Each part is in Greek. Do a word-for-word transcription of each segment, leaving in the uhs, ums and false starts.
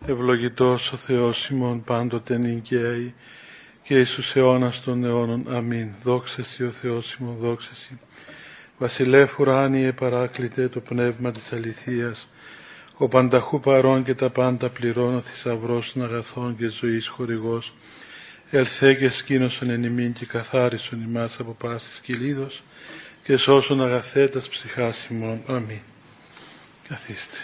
Ευλογητός ο Θεός ημών πάντοτε νικαίει και εις τους αιώνας των αιώνων. Αμήν. Δόξα Συ ο Θεός ημών, δόξα Συ. Βασιλεύ ουράνιε παράκλητε το πνεύμα της αληθείας, ο πανταχού παρών και τα πάντα πληρών, ο θησαυρός των αγαθών και ζωής χορηγός, ελθέ και σκήνωσον εν ημίν και καθάρισον ημάς από πάσης κυλίδος και σώσον αγαθέτας ψυχάς ημών. Αμήν. Καθίστε.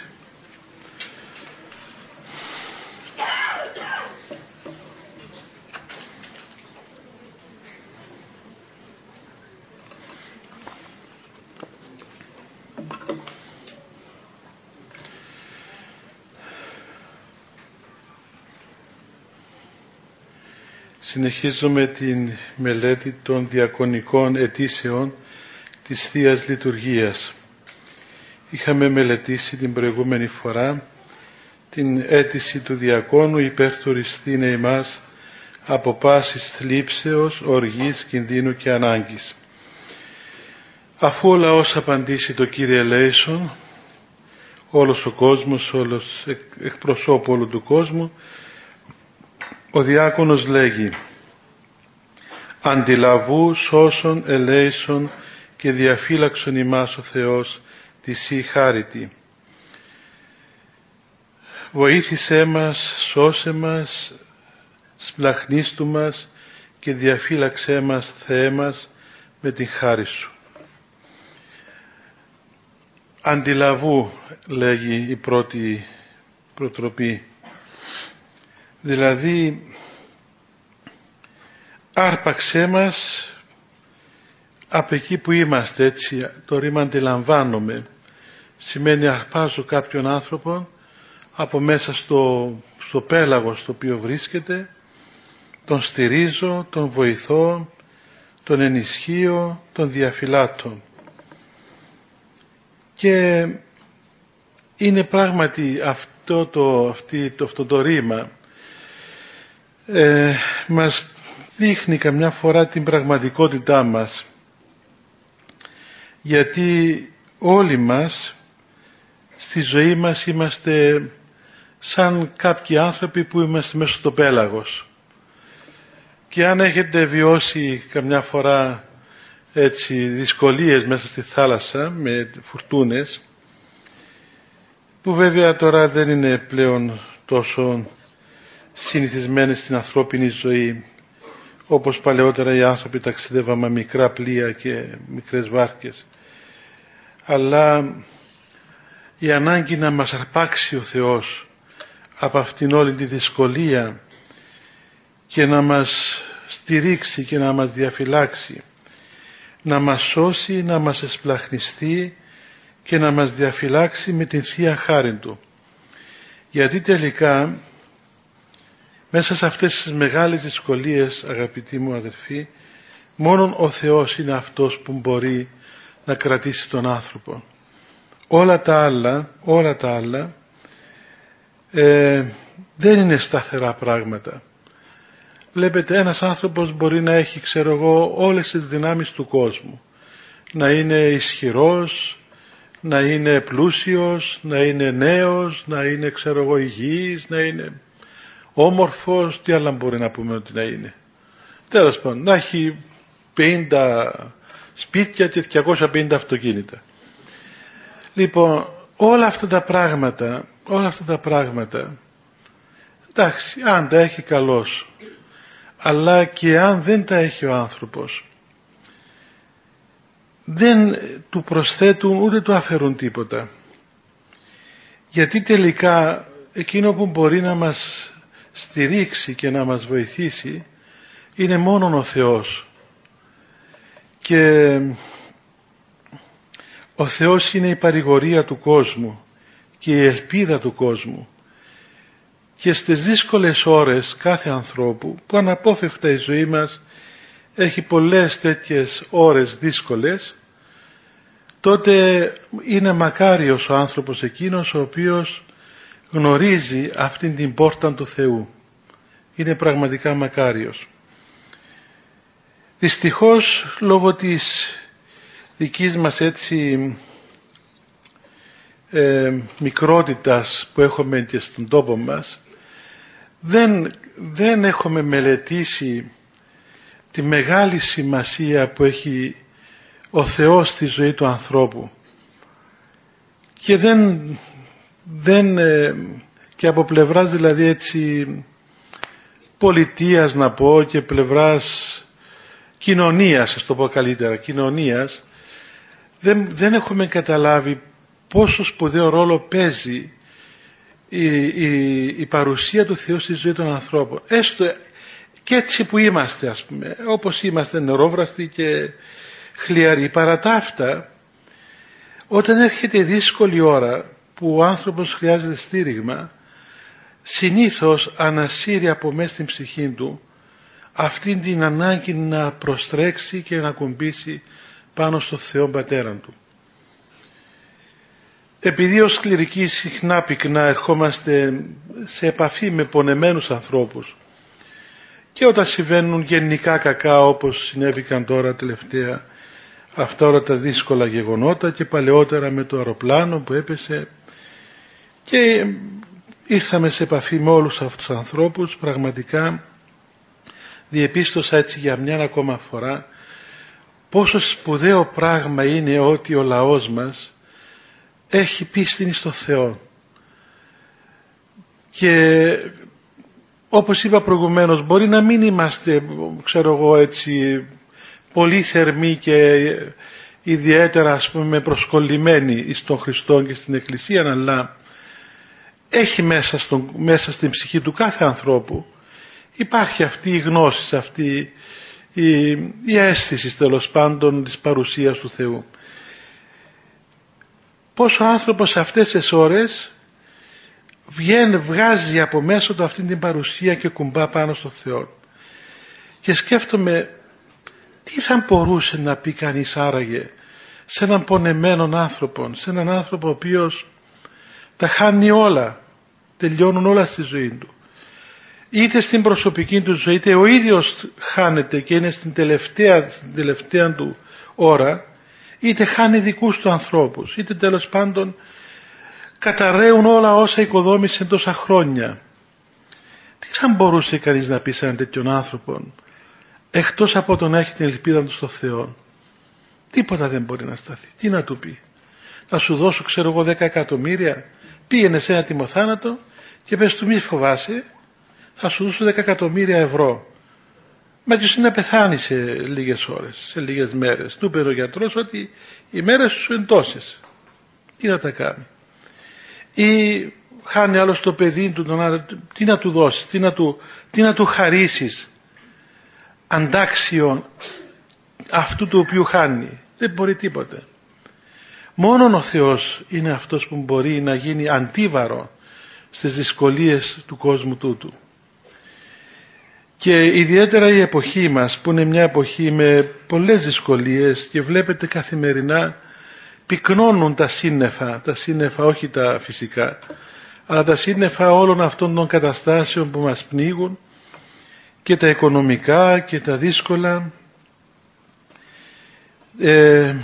Συνεχίζουμε την μελέτη των διακονικών αιτήσεων της Θείας Λειτουργίας. Είχαμε μελετήσει την προηγούμενη φορά την αίτηση του διακόνου υπερτουριστήνε ημάς από πάσης θλίψεως, οργής, κινδύνου και ανάγκης. Αφού ο λαός απαντήσει το Κύριε ελέησον, όλος ο κόσμος, όλος εκπροσώπου όλου του κόσμου, ο διάκονος λέγει: αντιλαβού σώσον ελέησον και διαφύλαξον ημάς ο Θεός τη Σύ χάριτη. Βοήθησέ μας, σώσε μας, σπλαχνίστου μας και διαφύλαξέ μας, Θεέ μας, με την χάρη Σου. Αντιλαβού, λέγει η πρώτη προτροπή. Δηλαδή, άρπαξέ μας από εκεί που είμαστε, έτσι. Το ρήμα αντιλαμβάνομαι σημαίνει αρπάζω κάποιον άνθρωπο από μέσα στο, στο πέλαγο στο οποίο βρίσκεται, τον στηρίζω, τον βοηθώ, τον ενισχύω, τον διαφυλάττω. Και είναι πράγματι αυτό το, αυτή, το, αυτό το ρήμα ε, μας δείχνει καμιά φορά την πραγματικότητά μας, γιατί όλοι μας στη ζωή μας είμαστε σαν κάποιοι άνθρωποι που είμαστε μέσα στο πέλαγος, και αν έχετε βιώσει καμιά φορά έτσι δυσκολίες μέσα στη θάλασσα με φουρτούνες, που βέβαια τώρα δεν είναι πλέον τόσο συνηθισμένες στην ανθρώπινη ζωή όπως παλαιότερα οι άνθρωποι ταξιδεύαν με μικρά πλοία και μικρές βάρκες, αλλά η ανάγκη να μας αρπάξει ο Θεός από αυτήν όλη τη δυσκολία και να μας στηρίξει και να μας διαφυλάξει, να μας σώσει, να μας εσπλαχνιστεί και να μας διαφυλάξει με την Θεία Χάρη Του. Γιατί τελικά μέσα σε αυτές τις μεγάλες δυσκολίες, αγαπητοί μου αδερφοί, μόνον ο Θεός είναι αυτός που μπορεί να κρατήσει τον άνθρωπο. Όλα τα άλλα, όλα τα άλλα ε, δεν είναι σταθερά πράγματα. Βλέπετε, ένας άνθρωπος μπορεί να έχει, ξέρω εγώ, όλες τις δυνάμεις του κόσμου. Να είναι ισχυρός, να είναι πλούσιος, να είναι νέος, να είναι, ξέρω εγώ, υγιής, να είναι όμορφος, τι άλλα μπορεί να πούμε ότι να είναι. Τέλος πάντων, να έχει πενήντα σπίτια και διακόσια πενήντα αυτοκίνητα. Λοιπόν, όλα αυτά τα πράγματα, όλα αυτά τα πράγματα, εντάξει, αν τα έχει καλώς, αλλά και αν δεν τα έχει ο άνθρωπος, δεν του προσθέτουν ούτε του αφαιρούν τίποτα. Γιατί τελικά εκείνο που μπορεί να μας στηρίξει και να μας βοηθήσει είναι μόνον ο Θεός. Και ο Θεός είναι η παρηγορία του κόσμου και η ελπίδα του κόσμου. Και στις δύσκολες ώρες κάθε ανθρώπου, που αναπόφευκτα η ζωή μας έχει πολλές τέτοιες ώρες δύσκολες, τότε είναι μακάριος ο άνθρωπος εκείνος ο οποίος γνωρίζει αυτήν την πόρτα του Θεού. Είναι πραγματικά μακάριος. Δυστυχώς, λόγω της δικής μας έτσι ε, μικρότητας που έχουμε και στον τόπο μας, δεν, δεν έχουμε μελετήσει τη μεγάλη σημασία που έχει ο Θεός στη ζωή του ανθρώπου και δεν, δεν και από πλευράς δηλαδή έτσι πολιτείας να πω και πλευράς κοινωνίας, ας το πω καλύτερα, κοινωνίας, δεν, δεν έχουμε καταλάβει πόσο σπουδαίο ρόλο παίζει η, η, η παρουσία του Θεού στη ζωή των ανθρώπων. Έστω και έτσι που είμαστε, ας πούμε, όπως είμαστε νερόβραστοι και χλιαροί, παρά τα αυτά, όταν έρχεται η δύσκολη ώρα που ο άνθρωπος χρειάζεται στήριγμα, συνήθως ανασύρει από μέσα στην ψυχή του αυτήν την ανάγκη να προστρέξει και να κουμπίσει πάνω στο Θεό Πατέρα του. Επειδή ως κληρικοί συχνά πυκνά ερχόμαστε σε επαφή με πονεμένους ανθρώπους και όταν συμβαίνουν γενικά κακά όπως συνέβηκαν τώρα τελευταία αυτά όλα τα δύσκολα γεγονότα και παλαιότερα με το αεροπλάνο που έπεσε και ήρθαμε σε επαφή με όλους αυτούς τους ανθρώπους, πραγματικά διεπίστωσα έτσι για μια ακόμα φορά πόσο σπουδαίο πράγμα είναι ότι ο λαός μας έχει πίστη στο Θεό. Και όπως είπα προηγουμένως, μπορεί να μην είμαστε, ξέρω εγώ έτσι, πολύ θερμοί και ιδιαίτερα ας πούμε προσκολλημένοι στον Χριστό και στην Εκκλησία, αλλά έχει μέσα, στον, μέσα στην ψυχή του κάθε ανθρώπου υπάρχει αυτή η γνώση, αυτή η, η αίσθηση τέλος πάντων της παρουσίας του Θεού. Πόσο ο άνθρωπος σε αυτές τις ώρες βγαίνει, βγάζει από μέσα του αυτή την παρουσία και κουμπά πάνω στο Θεό. Και σκέφτομαι τι θα μπορούσε να πει κανείς άραγε σε έναν πονεμένον άνθρωπο, σε έναν άνθρωπο ο οποίος τα χάνει όλα, τελειώνουν όλα στη ζωή του. Είτε στην προσωπική του ζωή, είτε ο ίδιος χάνεται και είναι στην τελευταία, στην τελευταία του ώρα, είτε χάνει δικούς του ανθρώπους, είτε τέλος πάντων καταρρέουν όλα όσα οικοδόμησε τόσα χρόνια. Τι θα μπορούσε κανείς να πει σε έναν τέτοιον άνθρωπο, εκτός από το να έχει την ελπίδα του στο Θεό? Τίποτα δεν μπορεί να σταθεί. Τι να του πει? Να σου δώσω ξέρω εγώ δέκα εκατομμύρια, πήγαινε σε ένα τιμοθάνατο και πες του μη φοβάσαι, θα σου δώσω δέκα εκατομμύρια ευρώ. Μα και εσύ να πεθάνει σε λίγες ώρες, σε λίγες μέρες. Του είπε ο γιατρός ότι οι μέρες σου είναι τόσες. Τι να τα κάνει? Ή χάνει άλλο το παιδί του, τον, τι να του δώσεις, τι να του, τι να του χαρίσεις αντάξιο αυτού του οποίου χάνει? Δεν μπορεί τίποτε. Μόνον ο Θεός είναι αυτός που μπορεί να γίνει αντίβαρο στις δυσκολίες του κόσμου τούτου. Και ιδιαίτερα η εποχή μας που είναι μια εποχή με πολλές δυσκολίες και βλέπετε καθημερινά πυκνώνουν τα σύννεφα, τα σύννεφα όχι τα φυσικά, αλλά τα σύννεφα όλων αυτών των καταστάσεων που μας πνίγουν και τα οικονομικά και τα δύσκολα. Ε,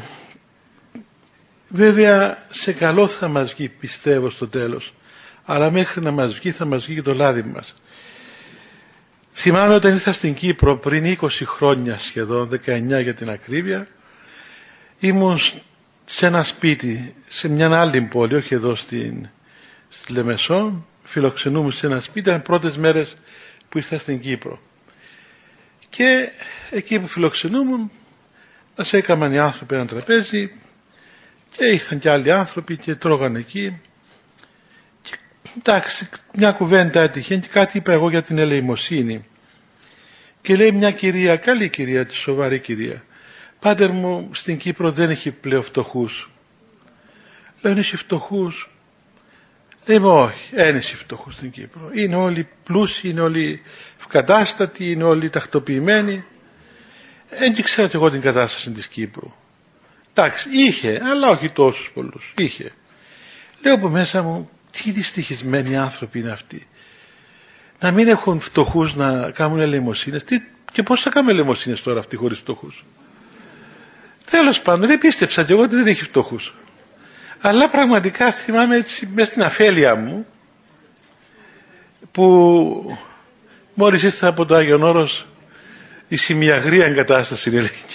βέβαια σε καλό θα μας βγει, πιστεύω στο τέλος, αλλά μέχρι να μας βγει θα μας βγει και το λάδι μας. Θυμάμαι όταν ήρθα στην Κύπρο πριν είκοσι χρόνια σχεδόν, δεκαεννιά για την ακρίβεια, ήμουν σε ένα σπίτι, σε μια άλλη πόλη, όχι εδώ στην, στη Λεμεσό, φιλοξενούμουν σε ένα σπίτι, ήταν πρώτες μέρες που ήρθα στην Κύπρο. Και εκεί που φιλοξενούμουν, μας έκαναν οι άνθρωποι ένα τραπέζι και ήρθαν και άλλοι άνθρωποι και τρώγαν εκεί. Και, εντάξει, μια κουβέντα έτυχε και κάτι είπα εγώ για την ελεημοσύνη. Και λέει μια κυρία, καλή κυρία, τη σοβαρή κυρία, πάτερ μου στην Κύπρο δεν έχει πλέον φτωχούς. Λέω, είναι φτωχούς? Λέμε όχι, δεν έχει φτωχούς στην Κύπρο. Είναι όλοι πλούσιοι, είναι όλοι ευκατάστατοι, είναι όλοι τακτοποιημένοι. Δεν ξέρω εγώ την κατάσταση της Κύπρου. Εντάξει, είχε, αλλά όχι τόσους πολλούς. Είχε. Λέω από μέσα μου, τι δυστυχισμένοι άνθρωποι είναι αυτοί. Να μην έχουν φτωχούς να κάνουν ελεημοσύνες. Τι, και πώς θα κάνουν ελεημοσύνες τώρα αυτοί χωρίς φτωχούς? Τέλος πάντων, δεν πίστεψα και εγώ ότι δεν έχει φτωχούς. Αλλά πραγματικά θυμάμαι έτσι μέσα στην αφέλεια μου που μόλις ήρθα από το Άγιον Όρος, η σημειαγρία εγκατάσταση είναι λίγη.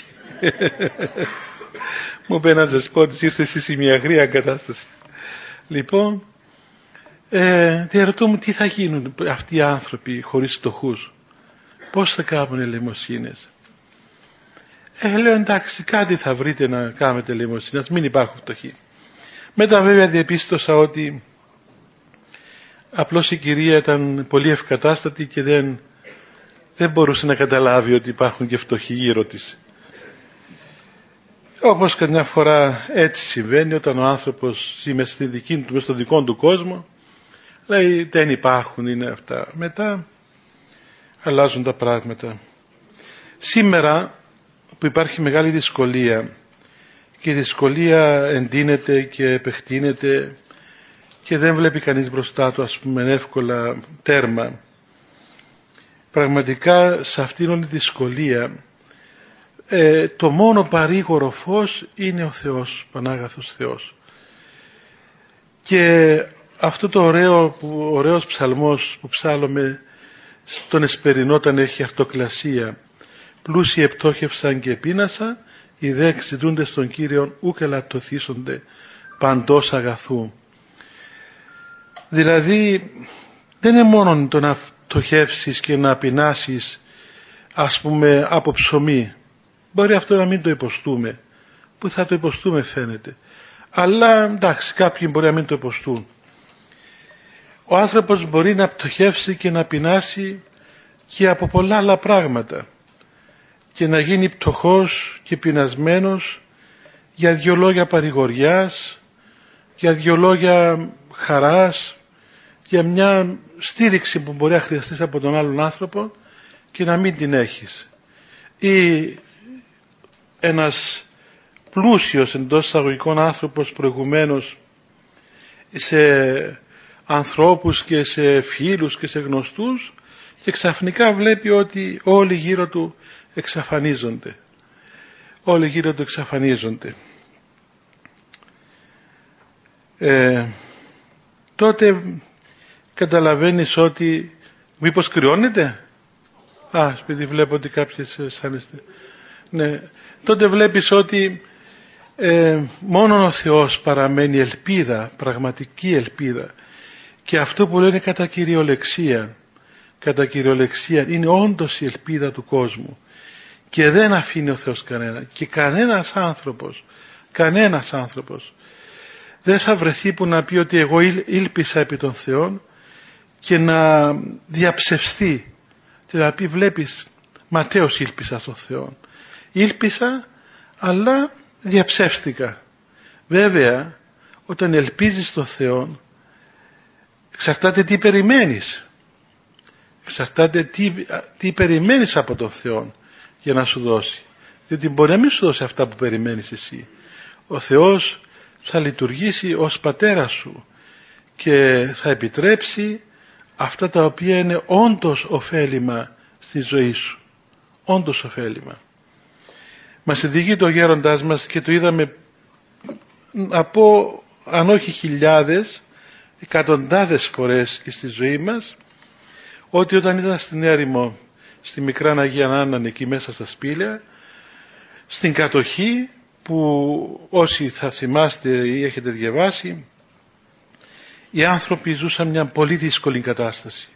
Μου είπε ένας δεσπότης, ήρθε στη σημειαγρία εγκατάσταση. Λοιπόν, ε, διαρωτώ μου τι θα γίνουν αυτοί οι άνθρωποι χωρίς φτωχούς, πώς θα κάνουν ελεημοσύνες. Ε, λέω εντάξει, κάτι θα βρείτε να κάνετε ελεημοσύνες, μην υπάρχουν φτωχοί. Μετά βέβαια διεπίστωσα ότι απλώς η κυρία ήταν πολύ ευκατάστατη και δεν, δεν μπορούσε να καταλάβει ότι υπάρχουν και φτωχοί γύρω της. Όπως καμιά φορά έτσι συμβαίνει όταν ο άνθρωπος ζει μες στη δική του, μες στο δικό του κόσμο, λέει δεν υπάρχουν, είναι αυτά. Μετά αλλάζουν τα πράγματα. Σήμερα που υπάρχει μεγάλη δυσκολία και η δυσκολία εντείνεται και επεκτείνεται και δεν βλέπει κανείς μπροστά του, ας πούμε, εύκολα τέρμα, πραγματικά σε αυτήν όλη τη δυσκολία ε, το μόνο παρήγορο φως είναι ο Θεός, ο Πανάγαθος Θεός. Και αυτό το ωραίο, που, ωραίος ψαλμός που ψάλλουμε στον Εσπερινό όταν έχει αρτοκλασία, πλούσιοι επτόχευσαν και πείνασαν, οι δε εξητούνται στον Κύριον ούκ ελαττωθήσονται παντός αγαθού. Δηλαδή δεν είναι μόνο το να φτωχεύσεις και να πεινάσεις, ας πούμε, από ψωμί. Μπορεί αυτό να μην το υποστούμε, που θα το υποστούμε φαίνεται, αλλά εντάξει, κάποιοι μπορεί να μην το υποστούν. Ο άνθρωπος μπορεί να πτωχεύσει και να πεινάσει και από πολλά άλλα πράγματα και να γίνει πτωχός και πεινασμένος για δυο λόγια παρηγοριάς, για δυο λόγια χαράς, για μια στήριξη που μπορεί να χρειαστείς από τον άλλον άνθρωπο και να μην την έχεις. Ή ένας πλούσιος εντός εισαγωγικών άνθρωπος προηγουμένως σε ανθρώπους και σε φίλους και σε γνωστούς και ξαφνικά βλέπει ότι όλοι γύρω του εξαφανίζονται. Όλοι γύρω του εξαφανίζονται. Ε, τότε καταλαβαίνεις ότι μήπως κρυώνεται. Α, επειδή βλέπω ότι κάποιες αισθάνεστε. Ναι. Τότε βλέπεις ότι ε, μόνο ο Θεός παραμένει ελπίδα, πραγματική ελπίδα. Και αυτό που λένε κατά κυριολεξία, κατά κυριολεξία είναι όντως η ελπίδα του κόσμου. Και δεν αφήνει ο Θεός κανένα. Και κανένας άνθρωπος, κανένας άνθρωπος δεν θα βρεθεί που να πει ότι εγώ ήλπισα επί των Θεών και να διαψευστεί. Και να πει βλέπεις, Ματέος ήλπισα στον Θεό. Ήλπισα αλλά διαψεύστηκα. Βέβαια όταν ελπίζεις στον Θεό εξαρτάται τι περιμένεις. Εξαρτάται τι, τι περιμένεις από τον Θεό για να σου δώσει. Διότι μπορεί να μην σου δώσει αυτά που περιμένεις εσύ. Ο Θεός θα λειτουργήσει ως πατέρας σου και θα επιτρέψει αυτά τα οποία είναι όντως ωφέλιμα στη ζωή σου. Όντως ωφέλιμα. Μας ειδικεί το γέροντάς μας και το είδαμε από αν όχι χιλιάδες, εκατοντάδες φορές και στη ζωή μας, ότι όταν ήταν στην έρημο, στη Μικρά Αγία Άννα, εκεί μέσα στα σπήλαια, στην κατοχή που όσοι θα θυμάστε ή έχετε διαβάσει, οι άνθρωποι ζούσαν μια πολύ δύσκολη κατάσταση.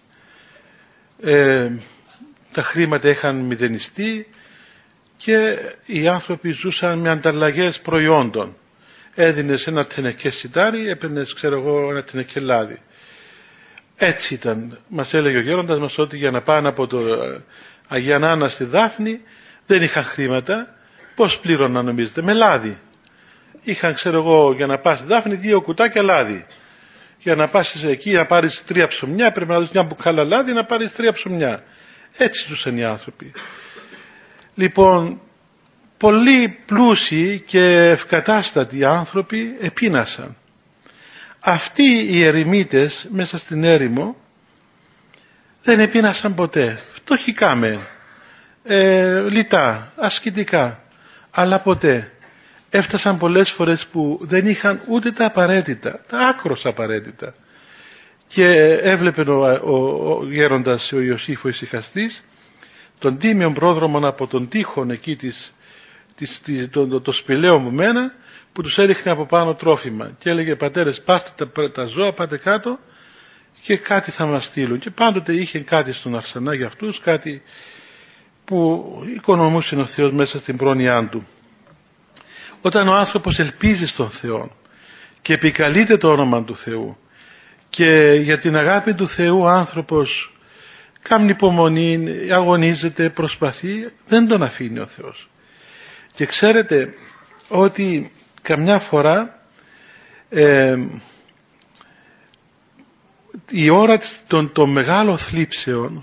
Ε, τα χρήματα είχαν μηδενιστεί και οι άνθρωποι ζούσαν με ανταλλαγές προϊόντων. Έδινες ένα τενεκέ σιτάρι, έπαιρνες ξέρω εγώ ένα τενεκέ λάδι. Έτσι ήταν. Μας έλεγε ο γέροντας μας ότι για να πάνε από το Αγία Άννα στη Δάφνη δεν είχαν χρήματα. Πώς πλήρωναν νομίζετε? Με λάδι. Είχαν ξέρω εγώ για να πας στη Δάφνη δύο κουτάκια λάδι. Για να πας εκεί να πάρεις τρία ψωμιά πρέπει να δώσεις μια μπουκάλα λάδι να πάρεις τρία ψωμιά. Έτσι ζούσαν οι άνθρωποι. Λοιπόν, πολλοί πλούσιοι και ευκατάστατοι άνθρωποι επείνασαν. Αυτοί οι ερημίτες μέσα στην έρημο δεν επείνασαν ποτέ. Φτωχικά μεν, ε, λιτά, ασκητικά, αλλά ποτέ. Έφτασαν πολλές φορές που δεν είχαν ούτε τα απαραίτητα, τα άκρως απαραίτητα. και έβλεπε ο, ο, ο γέροντας ο Ιωσήφ ο ησυχαστής τον τίμιον πρόδρομον από τον τείχον εκεί της, της, της, το, το, το σπηλαίο μου μένα που τους έριχνε από πάνω τρόφιμα και έλεγε πατέρες πάστε τα, τα ζώα, πάτε κάτω και κάτι θα μας στείλουν, και πάντοτε είχε κάτι στον αρσενά για αυτούς, κάτι που οικονομούσε ο Θεός μέσα στην πρόνοιά του. Όταν ο άνθρωπος ελπίζει στον Θεό και επικαλείται το όνομα του Θεού και για την αγάπη του Θεού ο άνθρωπος κάνει υπομονή, αγωνίζεται, προσπαθεί, δεν τον αφήνει ο Θεός. Και ξέρετε ότι καμιά φορά ε, η ώρα των, των μεγάλων θλίψεων,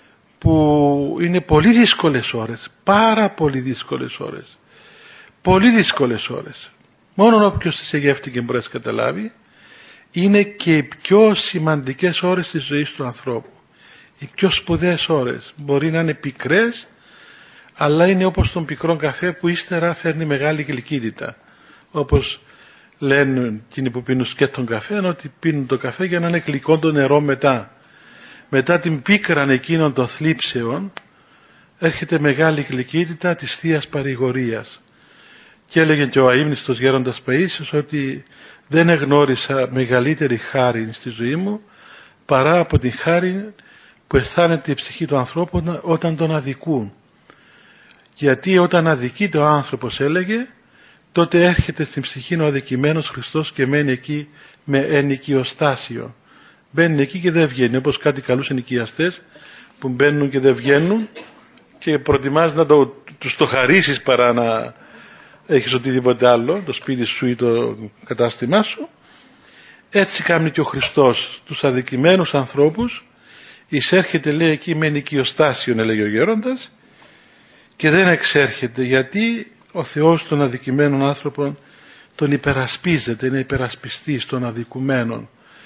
που είναι πολύ δύσκολες ώρες, πάρα πολύ δύσκολες ώρες, πολύ δύσκολες ώρες, μόνο όποιος τις εγεύτηκε μπορεί να καταλάβει, είναι και οι πιο σημαντικές ώρες της ζωής του ανθρώπου, οι πιο σπουδαίες ώρες. Μπορεί να είναι πικρές, αλλά είναι όπως τον πικρό καφέ που ύστερα φέρνει μεγάλη γλυκύτητα, όπως λένε εκείνοι που πίνουν σκέτον καφέ, ότι πίνουν το καφέ για να είναι γλυκό το νερό μετά. Μετά την πίκραν εκείνων των θλίψεων έρχεται μεγάλη γλυκύτητα της Θείας παρηγορίας. Και έλεγε και ο αείμνηστος γέροντας Παΐσιος ότι δεν εγνώρισα μεγαλύτερη χάρη στη ζωή μου παρά από την χάρη που αισθάνεται η ψυχή του ανθρώπου όταν τον αδικούν. Γιατί όταν αδικείται ο άνθρωπος, έλεγε, τότε έρχεται στην ψυχή ο αδικημένος Χριστός και μένει εκεί με ενοικιοστάσιο. Μπαίνει εκεί και δεν βγαίνει, όπως κάτι καλούς ενοικιαστές που μπαίνουν και δεν βγαίνουν και προτιμάς να το, τους το χαρίσεις παρά να έχεις οτιδήποτε άλλο, το σπίτι σου ή το κατάστημά σου. Έτσι κάνει και ο Χριστός τους αδικημένους ανθρώπους, εισέρχεται, λέει, εκεί με ενοικιοστάσιον, έλεγε ο γέροντας, και δεν εξέρχεται, γιατί ο Θεός των αδικημένων άνθρωπων τον υπερασπίζεται, είναι υπερασπιστής των αδικουμένων.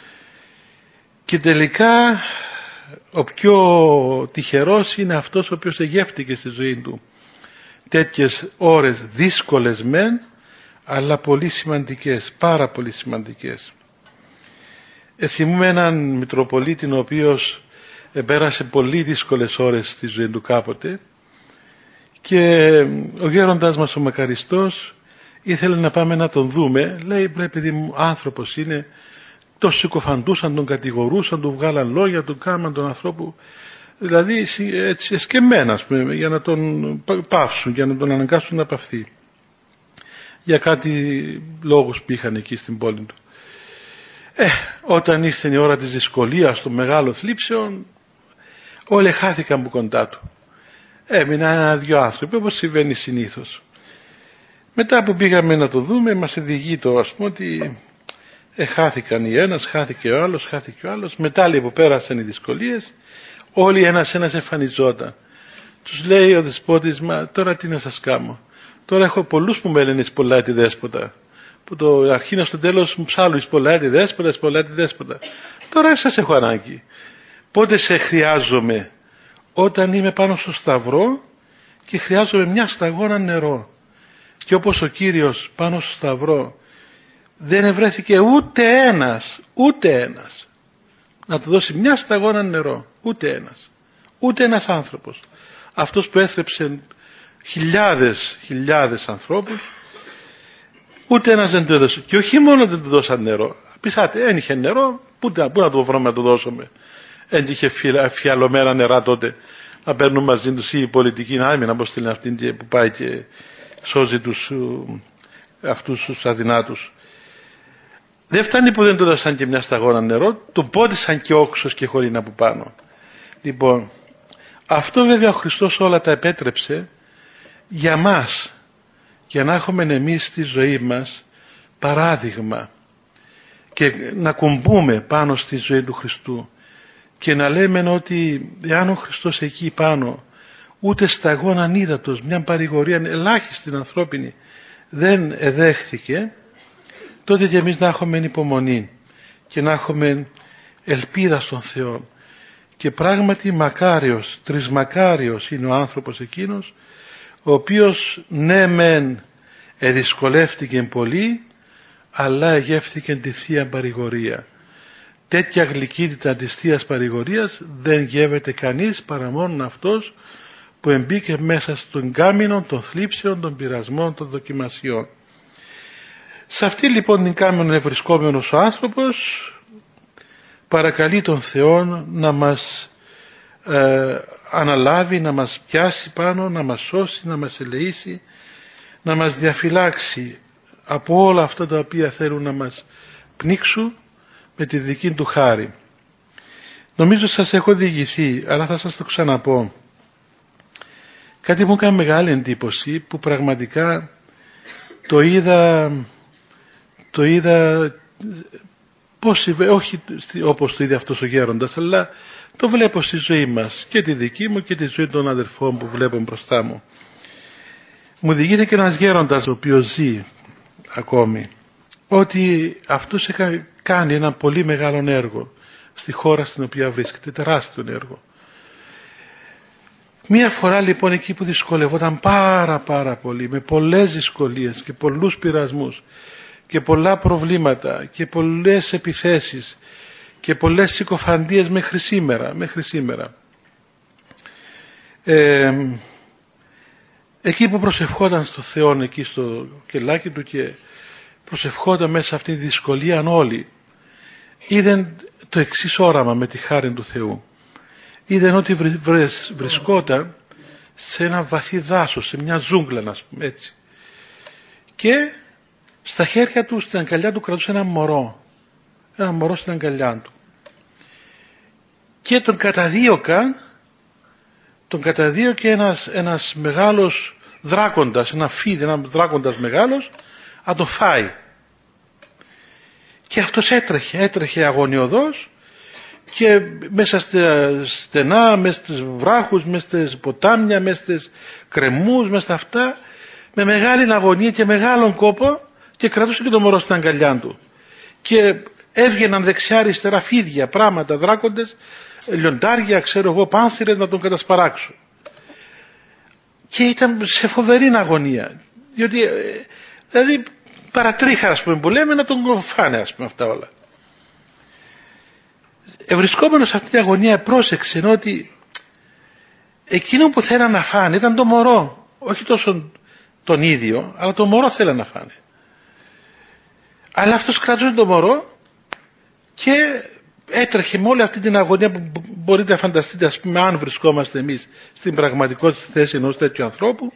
Και τελικά ο πιο τυχερός είναι αυτός ο οποίος εγεύτηκε στη ζωή του τέτοιες ώρες δύσκολες μεν, αλλά πολύ σημαντικές, πάρα πολύ σημαντικές. Ε, θυμούμε έναν Μητροπολίτη ο οποίος πέρασε πολύ δύσκολες ώρες στη ζωή του κάποτε, και ο γέροντας μας ο Μακαριστός ήθελε να πάμε να τον δούμε. Λέει, επειδή μου άνθρωπος είναι, το συκοφαντούσαν, τον κατηγορούσαν, του βγάλαν λόγια, του κάμαν τον ανθρώπου, δηλαδή έτσι εσκεμμένα, ας πούμε, για να τον πάυσουν, για να τον αναγκάσουν να παυθεί, για κάτι λόγους που είχαν εκεί στην πόλη του. Ε, όταν ήρθε η ώρα της δυσκολίας, των μεγάλων θλίψεων, όλοι χάθηκαν από κοντά του. Έμειναν ένα-δυο άνθρωποι, όπως συμβαίνει συνήθως. Μετά που πήγαμε να το δούμε, μας ειδηγεί το, ας πούμε, ότι ε, χάθηκαν οι ένας, χάθηκε ο άλλος, χάθηκε ο άλλος. Μετά, λέει, που πέρασαν οι δυσκολίες, όλοι ένας-ένας εμφανιζόταν. Τους λέει ο δεσπότης, μα τώρα τι να σας κάνω. Τώρα έχω πολλούς που με λένε Σπολάτη δέσποτα. Που το αρχήν στο τέλος μου ψάλουν Σπολάτη δέσποτα, Σπολάτη δέσποτα. Τώρα σας έχω ανάγκη. Πότε σε χρειάζομαι? Όταν είμαι πάνω στο σταυρό και χρειάζομαι μια σταγόνα νερό. Και όπως ο Κύριος πάνω στο σταυρό δεν ευρέθηκε ούτε ένας, ούτε ένας να του δώσει μια σταγόνα νερό, ούτε ένας, ούτε ένας άνθρωπος. Αυτός που έθρεψε χιλιάδες, χιλιάδες ανθρώπους, ούτε ένας δεν του έδωσε. Και όχι μόνο δεν του δώσαν νερό, πεισάτε, δεν είχε νερό, πού, πού να το βρούμε να το δώσουμε. Δεν είχε φιαλωμένα νερά τότε να παίρνουν μαζί τους οι πολιτικοί, να έμειναν όπως στείλουν αυτήν που πάει και σώζει τους, αυτούς τους αδυνάτους. Δεν φτάνει που δεν του δώσαν και μια σταγόνα νερό, του πότισαν και όξος και χωρίνα από πάνω. Λοιπόν, αυτό βέβαια ο Χριστός όλα τα επέτρεψε για μας, για να έχουμε εμείς στη ζωή μας παράδειγμα και να κουμπούμε πάνω στη ζωή του Χριστού και να λέμε ότι εάν ο Χριστός εκεί πάνω ούτε σταγόναν ύδατος, μια παρηγορία ελάχιστη ανθρώπινη δεν εδέχθηκε, τότε και εμείς να έχουμε υπομονή και να έχουμε ελπίδα στον Θεό. Και πράγματι μακάριος, τρισμακάριος είναι ο άνθρωπος εκείνος ο οποίος ναι μεν εδυσκολεύτηκε πολύ, αλλά εγεύθηκε τη Θεία παρηγορία. τέτοια γλυκύτητα της Θείας Παρηγορίας δεν γεύεται κανείς παρά μόνο αυτός που εμπήκε μέσα στον κάμινο των θλίψεων, των πειρασμών, των δοκιμασιών. Σε αυτή λοιπόν την κάμινο ευρισκόμενος ο άνθρωπος παρακαλεί τον Θεό να μας ε, αναλάβει, να μας πιάσει πάνω, να μας σώσει, να μας ελεήσει, να μας διαφυλάξει από όλα αυτά τα οποία θέλουν να μας πνίξουν με τη δική του χάρη. Νομίζω σας έχω διηγηθεί, αλλά θα σας το ξαναπώ. Κάτι μου έκανε μεγάλη εντύπωση που πραγματικά το είδα, το είδα πώς, όχι όπως το είδε αυτός ο γέροντας, αλλά το βλέπω στη ζωή μας, και τη δική μου και τη ζωή των αδερφών που βλέπω μπροστά μου. Μου διηγήθηκε ένας γέροντας ο οποίος ζει ακόμη, ότι αυτός έκανε κάνει ένα πολύ μεγάλο έργο στη χώρα στην οποία βρίσκεται, τεράστιο έργο. Μία φορά λοιπόν εκεί που δυσκολευόταν πάρα πάρα πολύ, με πολλές δυσκολίες και πολλούς πειρασμούς και πολλά προβλήματα και πολλές επιθέσεις και πολλές συκοφαντίες μέχρι σήμερα, μέχρι σήμερα. Ε, εκεί που προσευχόταν στο Θεό, εκεί στο κελάκι του και προσευχόταν μέσα σε αυτήν τη δυσκολία όλοι, είδεν το εξής όραμα με τη χάρη του Θεού. Είδεν ότι βρισκόταν σε ένα βαθύ δάσος, σε μια ζούγκλα, να πούμε έτσι, και στα χέρια του, στην αγκαλιά του κρατούσε ένα μωρό, ένα μωρό στην αγκαλιά του, και τον καταδίωκαν τον καταδίωκε ένας, ένας μεγάλος δράκοντας, ένα φίδι, ένα δράκοντας μεγάλος, να το φάει. Και αυτός έτρεχε, έτρεχε αγωνιωδώς και μέσα στα στενά, μέσα στις βράχους, μέσα στις ποτάμια, μέσα στις κρεμούς, μέσα στα αυτά, με μεγάλη αγωνία και μεγάλον κόπο, και κρατούσε και το μωρό στην αγκαλιά του. Και έβγαιναν δεξιά αριστερά φίδια, πράγματα, δράκοντες, λιοντάρια, ξέρω εγώ, πάνθυρες να τον κατασπαράξουν. Και ήταν σε φοβερή αγωνία, διότι δηλαδή παρατρίχα, ας πούμε, που λέμε, να τον φάνε, ας πούμε, αυτά όλα. Ευρισκόμενος σε αυτή την αγωνία πρόσεξε ότι εκείνο που θέλαν να φάνε ήταν το μωρό, όχι τόσο τον ίδιο, αλλά το μωρό θέλαν να φάνε. Αλλά αυτός κρατούσε το μωρό και έτρεχε με όλη αυτή την αγωνία που μπορείτε να φανταστείτε, ας πούμε, αν βρισκόμαστε εμείς στην πραγματικότητα θέση ενός τέτοιου ανθρώπου,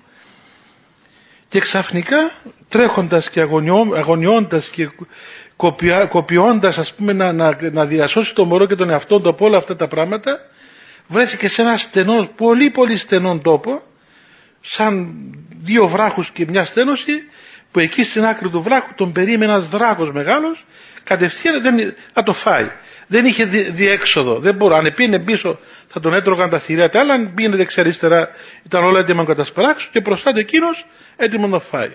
και ξαφνικά τρέχοντας και αγωνιώντας και κοπια, κοπιώντας, ας πούμε, να, να, να διασώσει το μωρό και τον εαυτό του από όλα αυτά τα πράγματα, βρέθηκε σε ένα στενό, πολύ πολύ στενό τόπο, σαν δύο βράχους και μια στένωση, που εκεί στην άκρη του βράχου τον περίμενε ένας δράκος μεγάλος, κατευθείαν δεν, να το φάει. Δεν είχε διέξοδο, δεν μπορούσε. Αν πήγαινε πίσω θα τον έτρωγαν τα θηρία τα άλλα, αν πήγαινε δεξιά-αριστερά ήταν όλα έτοιμα να κατασπαράξουν, και μπροστά του εκείνος έτοιμο να φάει.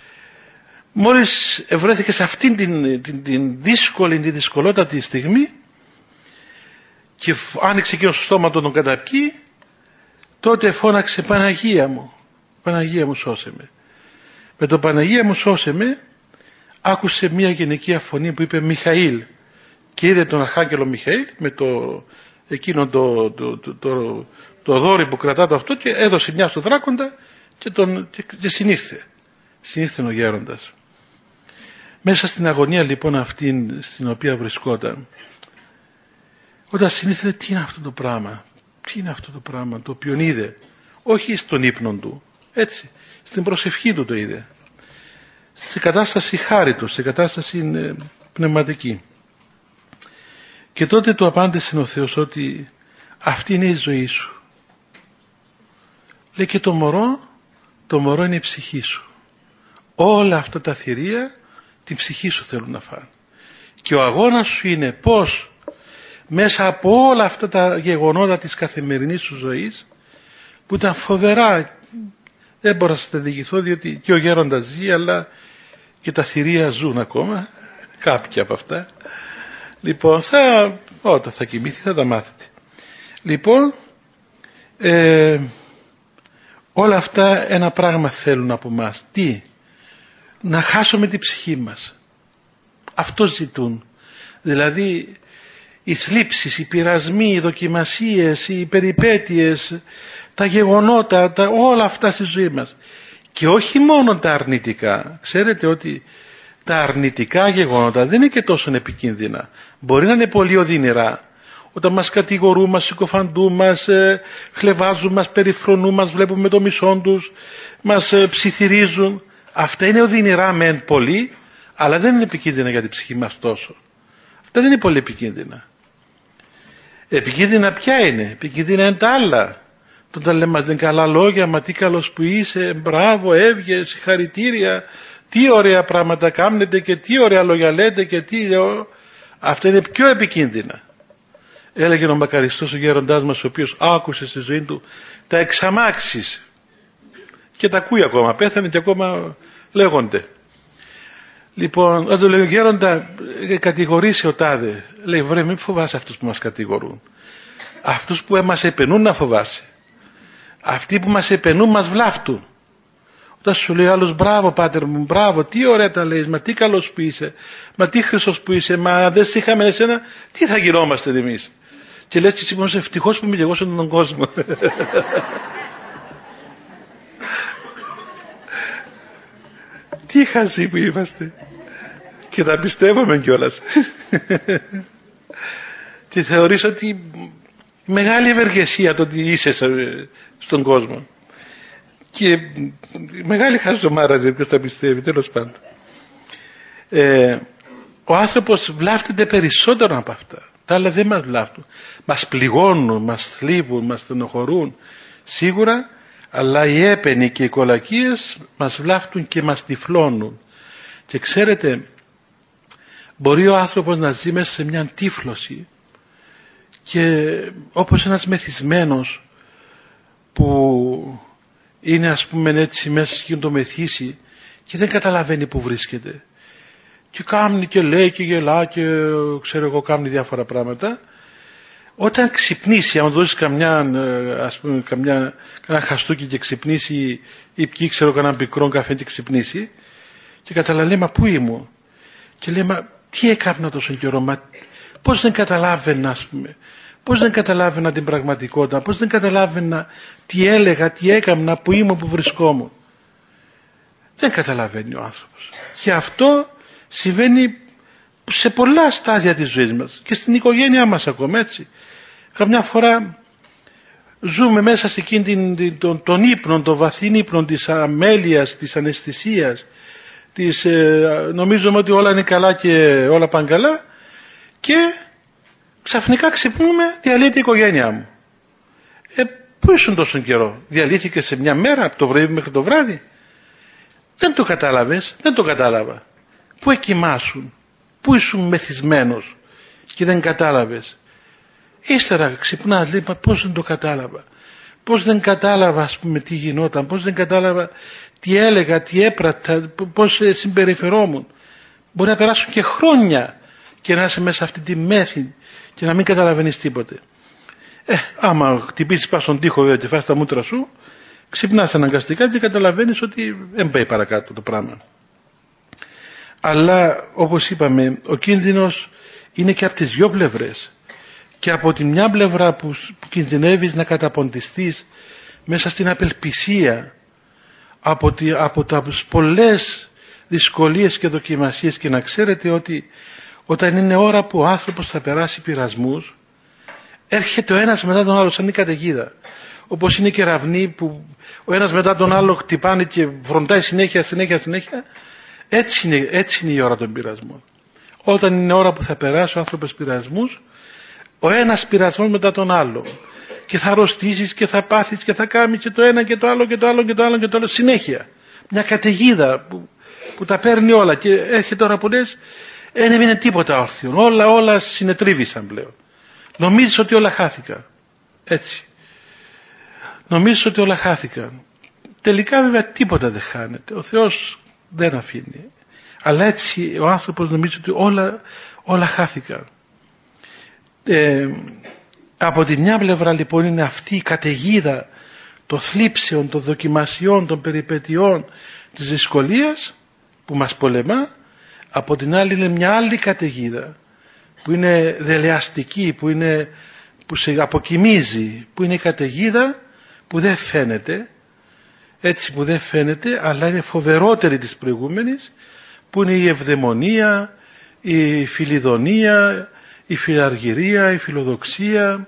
Μόλις βρέθηκε σε αυτήν την, την, την δύσκολη, την δυσκολότατη στιγμή και άνοιξε εκείνο στο στόμα του τον καταπιεί, τότε φώναξε Παναγία μου, Παναγία μου σώσε με. Με το Παναγία μου σώσε με άκουσε μια γυναικεία φωνή που είπε Μιχαήλ, και είδε τον Αρχάγγελο Μιχαήλ με το, εκείνο το, το, το, το, το δόρυ που κρατά το αυτό, και έδωσε μια στο δράκοντα και, τον, και, και συνήρθε. Συνήρθε ο γέροντας. Μέσα στην αγωνία λοιπόν αυτή στην οποία βρισκόταν, όταν συνήθιζε, τι είναι αυτό το πράγμα, τι είναι αυτό το πράγμα το οποίο είδε, όχι στον ύπνο του, έτσι, στην προσευχή του το είδε, σε κατάσταση χάριτος, σε κατάσταση πνευματική. Και τότε του απάντησε ο Θεός ότι αυτή είναι η ζωή σου. Λέει, και το μωρό, το μωρό είναι η ψυχή σου. Όλα αυτά τα θηρία την ψυχή σου θέλουν να φάνε. Και ο αγώνας σου είναι πώς μέσα από όλα αυτά τα γεγονότα της καθημερινής σου ζωής, που ήταν φοβερά, δεν μπορώ να σας τα διηγηθώ, διότι και ο γέροντας ζει, αλλά και τα θηρία ζουν ακόμα, κάποια από αυτά. Λοιπόν, θα, όταν θα κοιμηθεί θα τα μάθετε. Λοιπόν, ε, όλα αυτά ένα πράγμα θέλουν από μας. Τι? Να χάσουμε την ψυχή μας. Αυτό ζητούν. Δηλαδή, οι θλίψεις, οι πειρασμοί, οι δοκιμασίες, οι περιπέτειες, τα γεγονότα, τα, όλα αυτά στη ζωή μας. Και όχι μόνο τα αρνητικά. Ξέρετε ότι τα αρνητικά γεγονότα δεν είναι και τόσο επικίνδυνα. Μπορεί να είναι πολύ οδυνηρά. Όταν μας κατηγορούν, μας συκοφαντούν, μας ε, χλεβάζουν, μας περιφρονούν, μας βλέπουν με το μισό τους, μας ε, ψιθυρίζουν. Αυτά είναι οδυνηρά μεν πολύ, αλλά δεν είναι επικίνδυνα για την ψυχή μας τόσο. Αυτά δεν είναι πολύ επικίνδυνα. Επικίνδυνα ποια είναι? Επικίνδυνα είναι τα άλλα. Όταν λέμε μας δεν καλά λόγια, μα τι καλός που είσαι, μπράβο, έβγε, συγχαρητήρια, τι ωραία πράγματα κάνετε και τι ωραία λόγια λέτε και τι... Αυτά είναι πιο επικίνδυνα. Έλεγε ο μακαριστός ο γέροντάς μας, ο οποίος άκουσε στη ζωή του τα εξαμάξεις και τα ακούει ακόμα, πέθανε και ακόμα λέγονται. Λοιπόν, όταν λέει ο γέροντα, κατηγορήσει ο τάδε, λέει βρε μην φοβάσαι αυτούς που μας κατηγορούν, αυτούς που μας επενούν να φοβάσαι, αυτοί που μας επενούν μας βλάφτουν. Όταν σου λέει άλλος μπράβο πάτερ μου, μπράβο, τι ωραία τα λέει, μα τι καλός που είσαι, μα τι χρυσός που είσαι, μα δεν σε είχαμε εσένα, τι θα γινόμαστε εμείς? Και λες έτσι μόνο ευτυχώς που είμαι και εγώ σε τον κόσμο. Τι χαζοί που είμαστε. Και τα πιστεύουμε κιόλας. Και θεωρείς ότι μεγάλη ευεργεσία το ότι είσαι στον κόσμο. Και μεγάλη χαζομάρα δεν ποιος τα πιστεύει, τέλος πάντων. Ε, ο άνθρωπος βλάφτεται περισσότερο από αυτά. Τα άλλα δεν μας βλάφτουν. Μας πληγώνουν, μας θλίβουν, μας στενοχωρούν. Σίγουρα, αλλά οι έπαινοι και οι κολακίες μας βλάφτουν και μας τυφλώνουν. Και ξέρετε, μπορεί ο άνθρωπος να ζει μέσα σε μια τύφλωση και όπως ένας μεθυσμένος που είναι ας πούμε έτσι μέσα και το μεθύσει και δεν καταλαβαίνει που βρίσκεται και κάνει και λέει και γελά και ξέρω εγώ κάνει διάφορα πράγματα. Όταν ξυπνήσει, αν δώσει καμιά, ας πούμε, καμιά, κανένα χαστούκι και ξυπνήσει ή πιει ξέρω κανένα πικρό καφέ και ξυπνήσει και καταλαβαίνει μα πού ήμουν και λέει μα τι έκανα τόσο καιρό, μα πώς δεν καταλάβαινα ας πούμε, πώς δεν καταλάβαινα την πραγματικότητα, πώς δεν καταλάβαινα τι έλεγα, τι έκανα, που ήμουν, που βρισκόμουν. Δεν καταλαβαίνει ο άνθρωπος. Και αυτό συμβαίνει σε πολλά στάδια της ζωής μας και στην οικογένειά μας ακόμα έτσι. Καμιά φορά ζούμε μέσα σε εκείνη την, τον, τον ύπνο, τον βαθύ ύπνο της αμέλειας, της αναισθησίας, της, ε, νομίζουμε ότι όλα είναι καλά και όλα πάνε καλά και ξαφνικά ξυπνούμε, διαλύεται η οικογένειά μου. Ε, πού ήσουν τόσο καιρό? Διαλύθηκε σε μια μέρα από το πρωί μέχρι το βράδυ? Δεν το κατάλαβες? Δεν το κατάλαβα. Πού εκοιμάσουν? Πού ήσουν μεθυσμένος και δεν κατάλαβες? Ύστερα ξυπνάς, λέει, μα πώς δεν το κατάλαβα? Πώς δεν κατάλαβα ας πούμε τι γινόταν? Πώς δεν κατάλαβα τι έλεγα, τι έπρατα, πώς συμπεριφερόμουν? Μπορεί να περάσουν και χρόνια και να είσαι μέσα σε αυτή τη μέθη και να μην καταλαβαίνεις τίποτε. Ε, άμα χτυπήσεις πας στον τοίχο βέβαια και φας τα μούτρα σου, ξυπνάς αναγκαστικά και καταλαβαίνεις ότι δεν πάει παρακάτω το πράγμα. Αλλά όπως είπαμε, ο κίνδυνος είναι και από τις δυο πλευρές. Και από τη μια πλευρά που, που κινδυνεύεις να καταποντιστείς μέσα στην απελπισία από, τη, από τα πολλές δυσκολίες και δοκιμασίες, και να ξέρετε ότι όταν είναι ώρα που ο άνθρωπος θα περάσει πειρασμούς, έρχεται ο ένας μετά τον άλλο σαν την καταιγίδα. Όπως είναι κεραυνοί που ο ένας μετά τον άλλο χτυπάνε και βροντάει συνέχεια, συνέχεια, συνέχεια. Έτσι είναι, έτσι είναι η ώρα των πειρασμών. Όταν είναι ώρα που θα περάσει ο άνθρωπος πειρασμούς, ο ένας πειρασμός μετά τον άλλο. Και θα αρρωστήσεις και θα πάθεις και θα κάνεις και το ένα και το άλλο και το άλλο και το άλλο και το άλλο. Συνέχεια. Μια καταιγίδα που, που τα παίρνει όλα. Και έρχεται τώρα που λες, δεν έμεινε τίποτα όρθιο. Όλα, όλα συνετρίβησαν πλέον. Νομίζεις ότι όλα χάθηκαν. Έτσι. Νομίζεις ότι όλα χάθηκαν. Τελικά βέβαια τίποτα δεν χάνεται. Ο Θεός δεν αφήνει. Αλλά έτσι ο άνθρωπος νομίζει ότι όλα, όλα χάθηκαν. Ε, από τη μια πλευρά λοιπόν είναι αυτή η καταιγίδα των θλίψεων, των δοκιμασιών, των περιπετειών, της δυσκολίας που μας πολεμά. Από την άλλη είναι μια άλλη καταιγίδα που είναι δελεαστική, που, είναι, που σε αποκοιμίζει, που είναι η καταιγίδα που δεν φαίνεται, έτσι που δεν φαίνεται, αλλά είναι φοβερότερη της προηγούμενης, που είναι η ευδαιμονία, η φιλιδονία, η φιλαργυρία, η φιλοδοξία,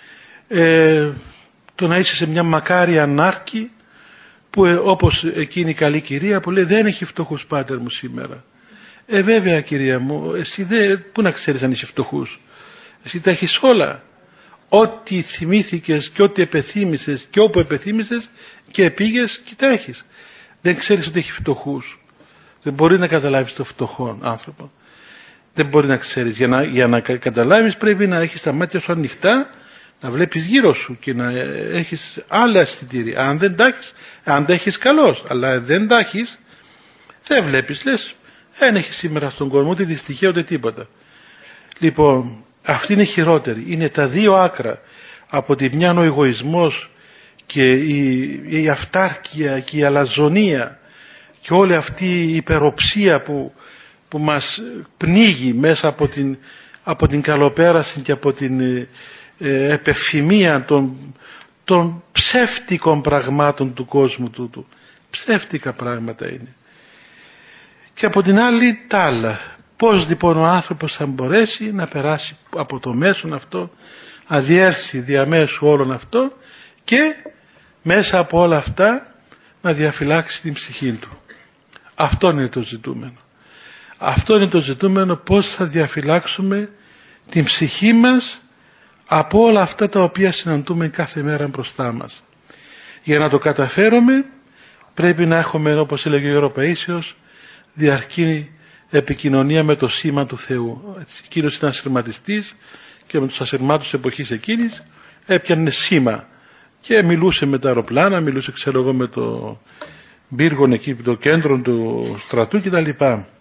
ε, το να είσαι σε μια μακάρια νάρκη, που ε, όπως εκείνη η καλή κυρία που λέει δεν έχει φτωχούς πάτερ μου σήμερα. Ε βέβαια κυρία μου, εσύ δεν, πού να ξέρεις αν είσαι φτωχούς, εσύ τα έχεις όλα. Ό,τι θυμήθηκες και ό,τι επεθύμησες και όπου επεθύμησες και πήγες και τα έχεις. Δεν ξέρεις ότι έχει φτωχούς. Δεν μπορεί να καταλάβεις το φτωχό άνθρωπο. Δεν μπορεί να ξέρεις. Για να, για να καταλάβεις πρέπει να έχεις τα μάτια σου ανοιχτά, να βλέπεις γύρω σου και να έχεις άλλα αισθητήρια. Αν δεν τα έχεις, αν τα έχεις καλώς, αλλά δεν τα έχεις, δεν βλέπεις. Λες, δεν έχεις σήμερα στον κόσμο ούτε δυστυχία ούτε τίποτα. Λοιπόν, αυτή είναι χειρότερη. Είναι τα δύο άκρα. Από τη μια ο εγωισμός και η, η αυτάρκεια και η αλαζονία και όλη αυτή η υπεροψία που, που μας πνίγει μέσα από την, από την καλοπέραση και από την ε, ε, επεφημία των, των ψεύτικων πραγμάτων του κόσμου τούτου. Ψεύτικα πράγματα είναι. Και από την άλλη τ' άλλα. Πώς λοιπόν ο άνθρωπος θα μπορέσει να περάσει από το μέσον αυτό, να διέρθει διαμέσου όλων αυτό και μέσα από όλα αυτά να διαφυλάξει την ψυχή του. Αυτό είναι το ζητούμενο. Αυτό είναι το ζητούμενο, πώς θα διαφυλάξουμε την ψυχή μας από όλα αυτά τα οποία συναντούμε κάθε μέρα μπροστά μας. Για να το καταφέρουμε πρέπει να έχουμε, όπως έλεγε ο Γιώργος Παΐσιος, διαρκή επικοινωνία με το σήμα του Θεού. Εκείνος ήταν ασυρματιστής και με τους ασυρμάτους εποχής εκείνης έπιανε σήμα και μιλούσε με τα αεροπλάνα, μιλούσε ξέρω εγώ με το πύργο εκεί, το κέντρο του στρατού κτλ.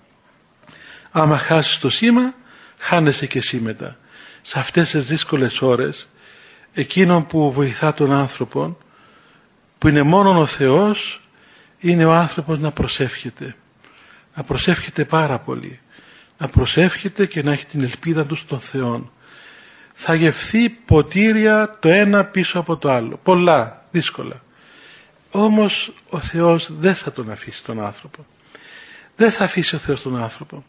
Άμα χάσεις το σήμα, χάνεσαι και εσύ μετά. Σε αυτές τις δύσκολες ώρες, εκείνον που βοηθά τον άνθρωπο, που είναι μόνον ο Θεός, είναι ο άνθρωπος να προσεύχεται. Να προσεύχεται πάρα πολύ. Να προσεύχεται και να έχει την ελπίδα του στον Θεό. Θα γευθεί ποτήρια το ένα πίσω από το άλλο. Πολλά, δύσκολα. Όμως ο Θεός δεν θα τον αφήσει τον άνθρωπο. Δεν θα αφήσει ο Θεός τον άνθρωπο.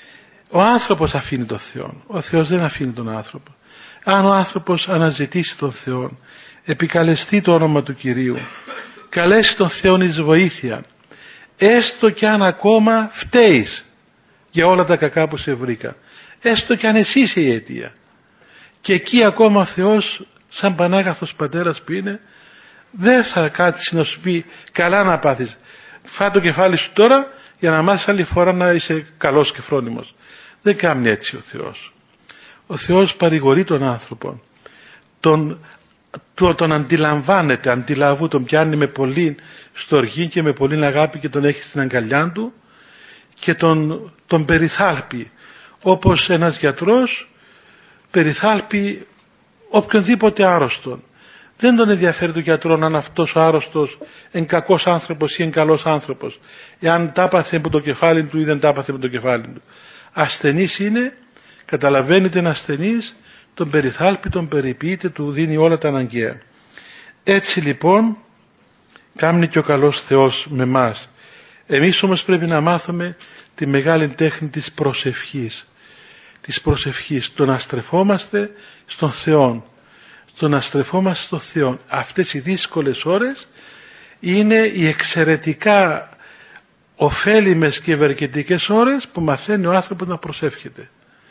Ο άνθρωπος αφήνει τον Θεό. Ο Θεός δεν αφήνει τον άνθρωπο. Αν ο άνθρωπος αναζητήσει τον Θεό, επικαλεστεί το όνομα του Κυρίου, καλέσει τον Θεό εις βοήθεια, έστω κι αν ακόμα φταίεις για όλα τα κακά που σε βρήκα, έστω κι αν εσύ είσαι η αιτία, και εκεί ακόμα ο Θεός σαν Πανάγαθος Πατέρας που είναι, δεν θα κάτσει να σου πει καλά να πάθεις, φά το κεφάλι σου τώρα για να μάθεις άλλη φορά να είσαι καλός και φρόνιμος. Δεν κάνει έτσι ο Θεός. Ο Θεός παρηγορεί τον άνθρωπο, τον, τον, τον αντιλαμβάνεται, αντιλαβού, τον πιάνει με πολύ στοργή και με πολύ αγάπη και τον έχει στην αγκαλιά του και τον, τον περιθάλπει, όπως ένας γιατρός περιθάλπει οποιονδήποτε άρρωστον. Δεν τον ενδιαφέρει τον γιατρό αν αυτός ο άρρωστος είναι κακός άνθρωπος ή είναι καλός άνθρωπος, εάν τάπαθε από το κεφάλι του ή δεν τάπαθε από το κεφάλι του. Ασθενής είναι, καταλαβαίνετε, ένα ασθενής, τον περιθάλπει, τον περιποιείται, του δίνει όλα τα αναγκαία. Έτσι λοιπόν κάνει και ο καλός Θεός με μας. Εμείς όμως πρέπει να μάθουμε τη μεγάλη τέχνη της προσευχής. Της προσευχής, το να στρεφόμαστε στον Θεό. Το να στρεφόμαστε στον Θεό. Αυτές οι δύσκολες ώρες είναι οι εξαιρετικά ωφέλιμες και ευεργετικές ώρες που μαθαίνει ο άνθρωπος να προσεύχεται.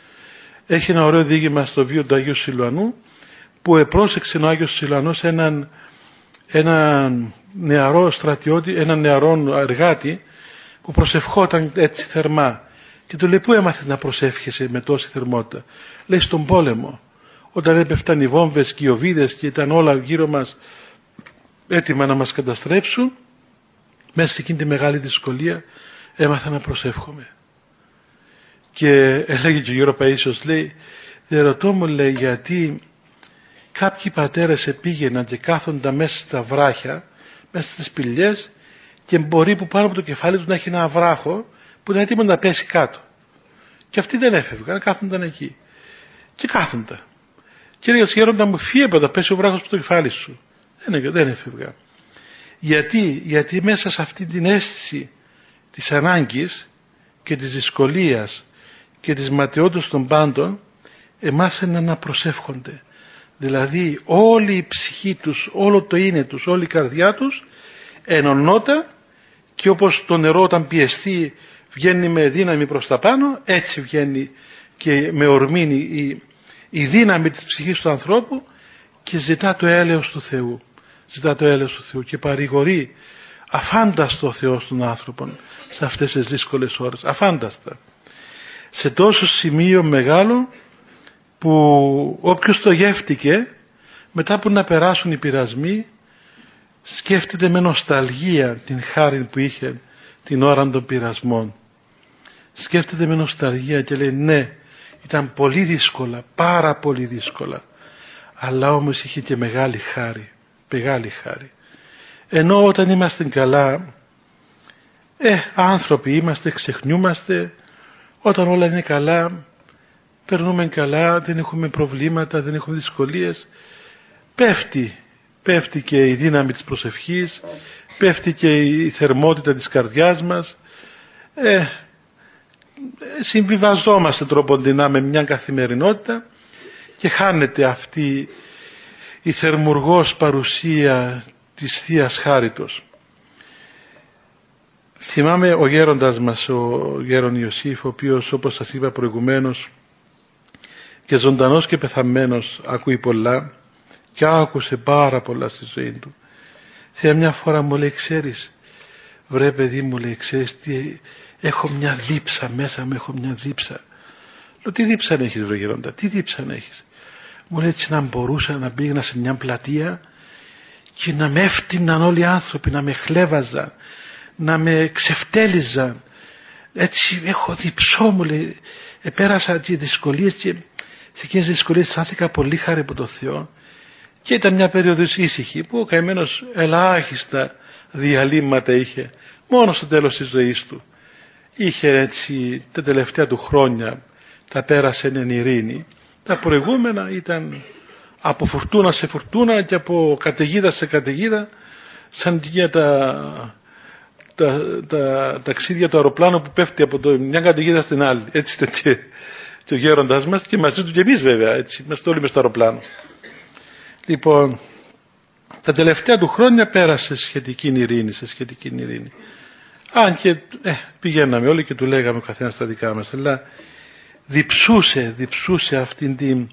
Έχει ένα ωραίο διήγημα στο βίο του Αγίου Σιλουανού που επρόσεξε ο Άγιος Σιλουανός έναν, έναν νεαρό στρατιώτη, έναν νεαρό εργάτη που προσευχόταν έτσι θερμά και του λέει πού έμαθε να προσεύχεσαι με τόση θερμότητα. Λέει στον πόλεμο, όταν έπεφταν οι βόμβες και οι οβίδες και ήταν όλα γύρω μας έτοιμα να μας καταστρέψουν, μέσα σε εκείνη τη μεγάλη δυσκολία έμαθα να προσεύχομαι. Και έλεγε και ο Γιώργος Παΐσιος, λέει, δεν ρωτώ μου, λέει, γιατί κάποιοι πατέρες επήγαιναν και κάθονταν μέσα στα βράχια, μέσα στις σπηλιές και μπορεί που πάνω από το κεφάλι του να έχει ένα βράχο που είναι έτοιμο να πέσει κάτω. Και αυτοί δεν έφευγαν, κάθονταν εκεί. Και κάθονταν. Και έλεγε ο γέροντα μου, φύγε από εδώ, πέσει ο βράχος από το κεφάλι σου. Δεν, δεν έφευγα. Γιατί, γιατί μέσα σε αυτή την αίσθηση της ανάγκης και της δυσκολίας και της ματαιότητας των πάντων εμάθαιναν να προσεύχονται. Δηλαδή όλη η ψυχή τους, όλο το είναι τους, όλη η καρδιά τους ενωνόταν, και όπως το νερό όταν πιεστεί βγαίνει με δύναμη προς τα πάνω, έτσι βγαίνει και με ορμήνει η, η δύναμη της ψυχής του ανθρώπου και ζητά το έλεος του Θεού. Ζητά το έλεος του Θεού και παρηγορεί αφάνταστο ο Θεός των άνθρωπων σε αυτές τις δύσκολες ώρες. Αφάνταστα. Σε τόσο σημείο μεγάλο που όποιος το γεύτηκε, μετά που να περάσουν οι πειρασμοί, σκέφτεται με νοσταλγία την χάρη που είχε την ώρα των πειρασμών. Σκέφτεται με νοσταλγία και λέει ναι, ήταν πολύ δύσκολα, πάρα πολύ δύσκολα, αλλά όμως είχε και μεγάλη χάρη, μεγάλη χάρη. Ενώ όταν είμαστε καλά, ε, άνθρωποι είμαστε, ξεχνιούμαστε, όταν όλα είναι καλά, περνούμε καλά, δεν έχουμε προβλήματα, δεν έχουμε δυσκολίες, πέφτει, πέφτει και η δύναμη της προσευχής, πέφτει και η θερμότητα της καρδιάς μας, ε, συμβιβαζόμαστε τροποντινά με μια καθημερινότητα και χάνεται αυτή η θερμουργός παρουσία της Θείας Χάριτος. Θυμάμαι ο γέροντας μας, ο γέρον Ιωσήφ, ο οποίος όπως σας είπα προηγουμένως και ζωντανός και πεθαμένος ακούει πολλά και άκουσε πάρα πολλά στη ζωή του. Σε μια φορά μου λέει, ξέρεις, βρε παιδί μου, λέει, ξέρεις τι, έχω μια δίψα μέσα μου, έχω μια δίψα. Λέω, τι δίψα να έχεις βρε γέροντα, τι δίψα να έχεις? Μου λέει, έτσι να μπορούσα να πήγαινα σε μια πλατεία και να με έφτυναν όλοι οι άνθρωποι, να με χλέβαζαν, να με ξεφτέλιζαν. Έτσι έχω διψώ, μου λέει, επέρασα και δυσκολίες και σε εκείνες τις δυσκολίες αισθάνθηκα πολύ χάρη από το Θεό. Και ήταν μια περίοδος ήσυχη που ο καημένος ελάχιστα διαλύματα είχε, μόνο στο τέλος της ζωής του. Είχε έτσι τα τελευταία του χρόνια, τα πέρασε εν ειρήνη. Τα προηγούμενα ήταν από φουρτούνα σε φουρτούνα και από καταιγίδα σε καταιγίδα, σαν για τα, τα, τα ταξίδια του αεροπλάνου που πέφτει από το, μια καταιγίδα στην άλλη. Έτσι ήταν και, και ο γέροντας μας και μαζί του και εμείς βέβαια, έτσι, είμαστε όλοι μες στο αεροπλάνο. Λοιπόν, τα τελευταία του χρόνια πέρασε σχετική ειρήνη, σε σχετική ειρήνη. Αν και ε, πηγαίναμε όλοι και του λέγαμε ο καθένας τα δικά μας, αλλά διψούσε, διψούσε αυτήν την,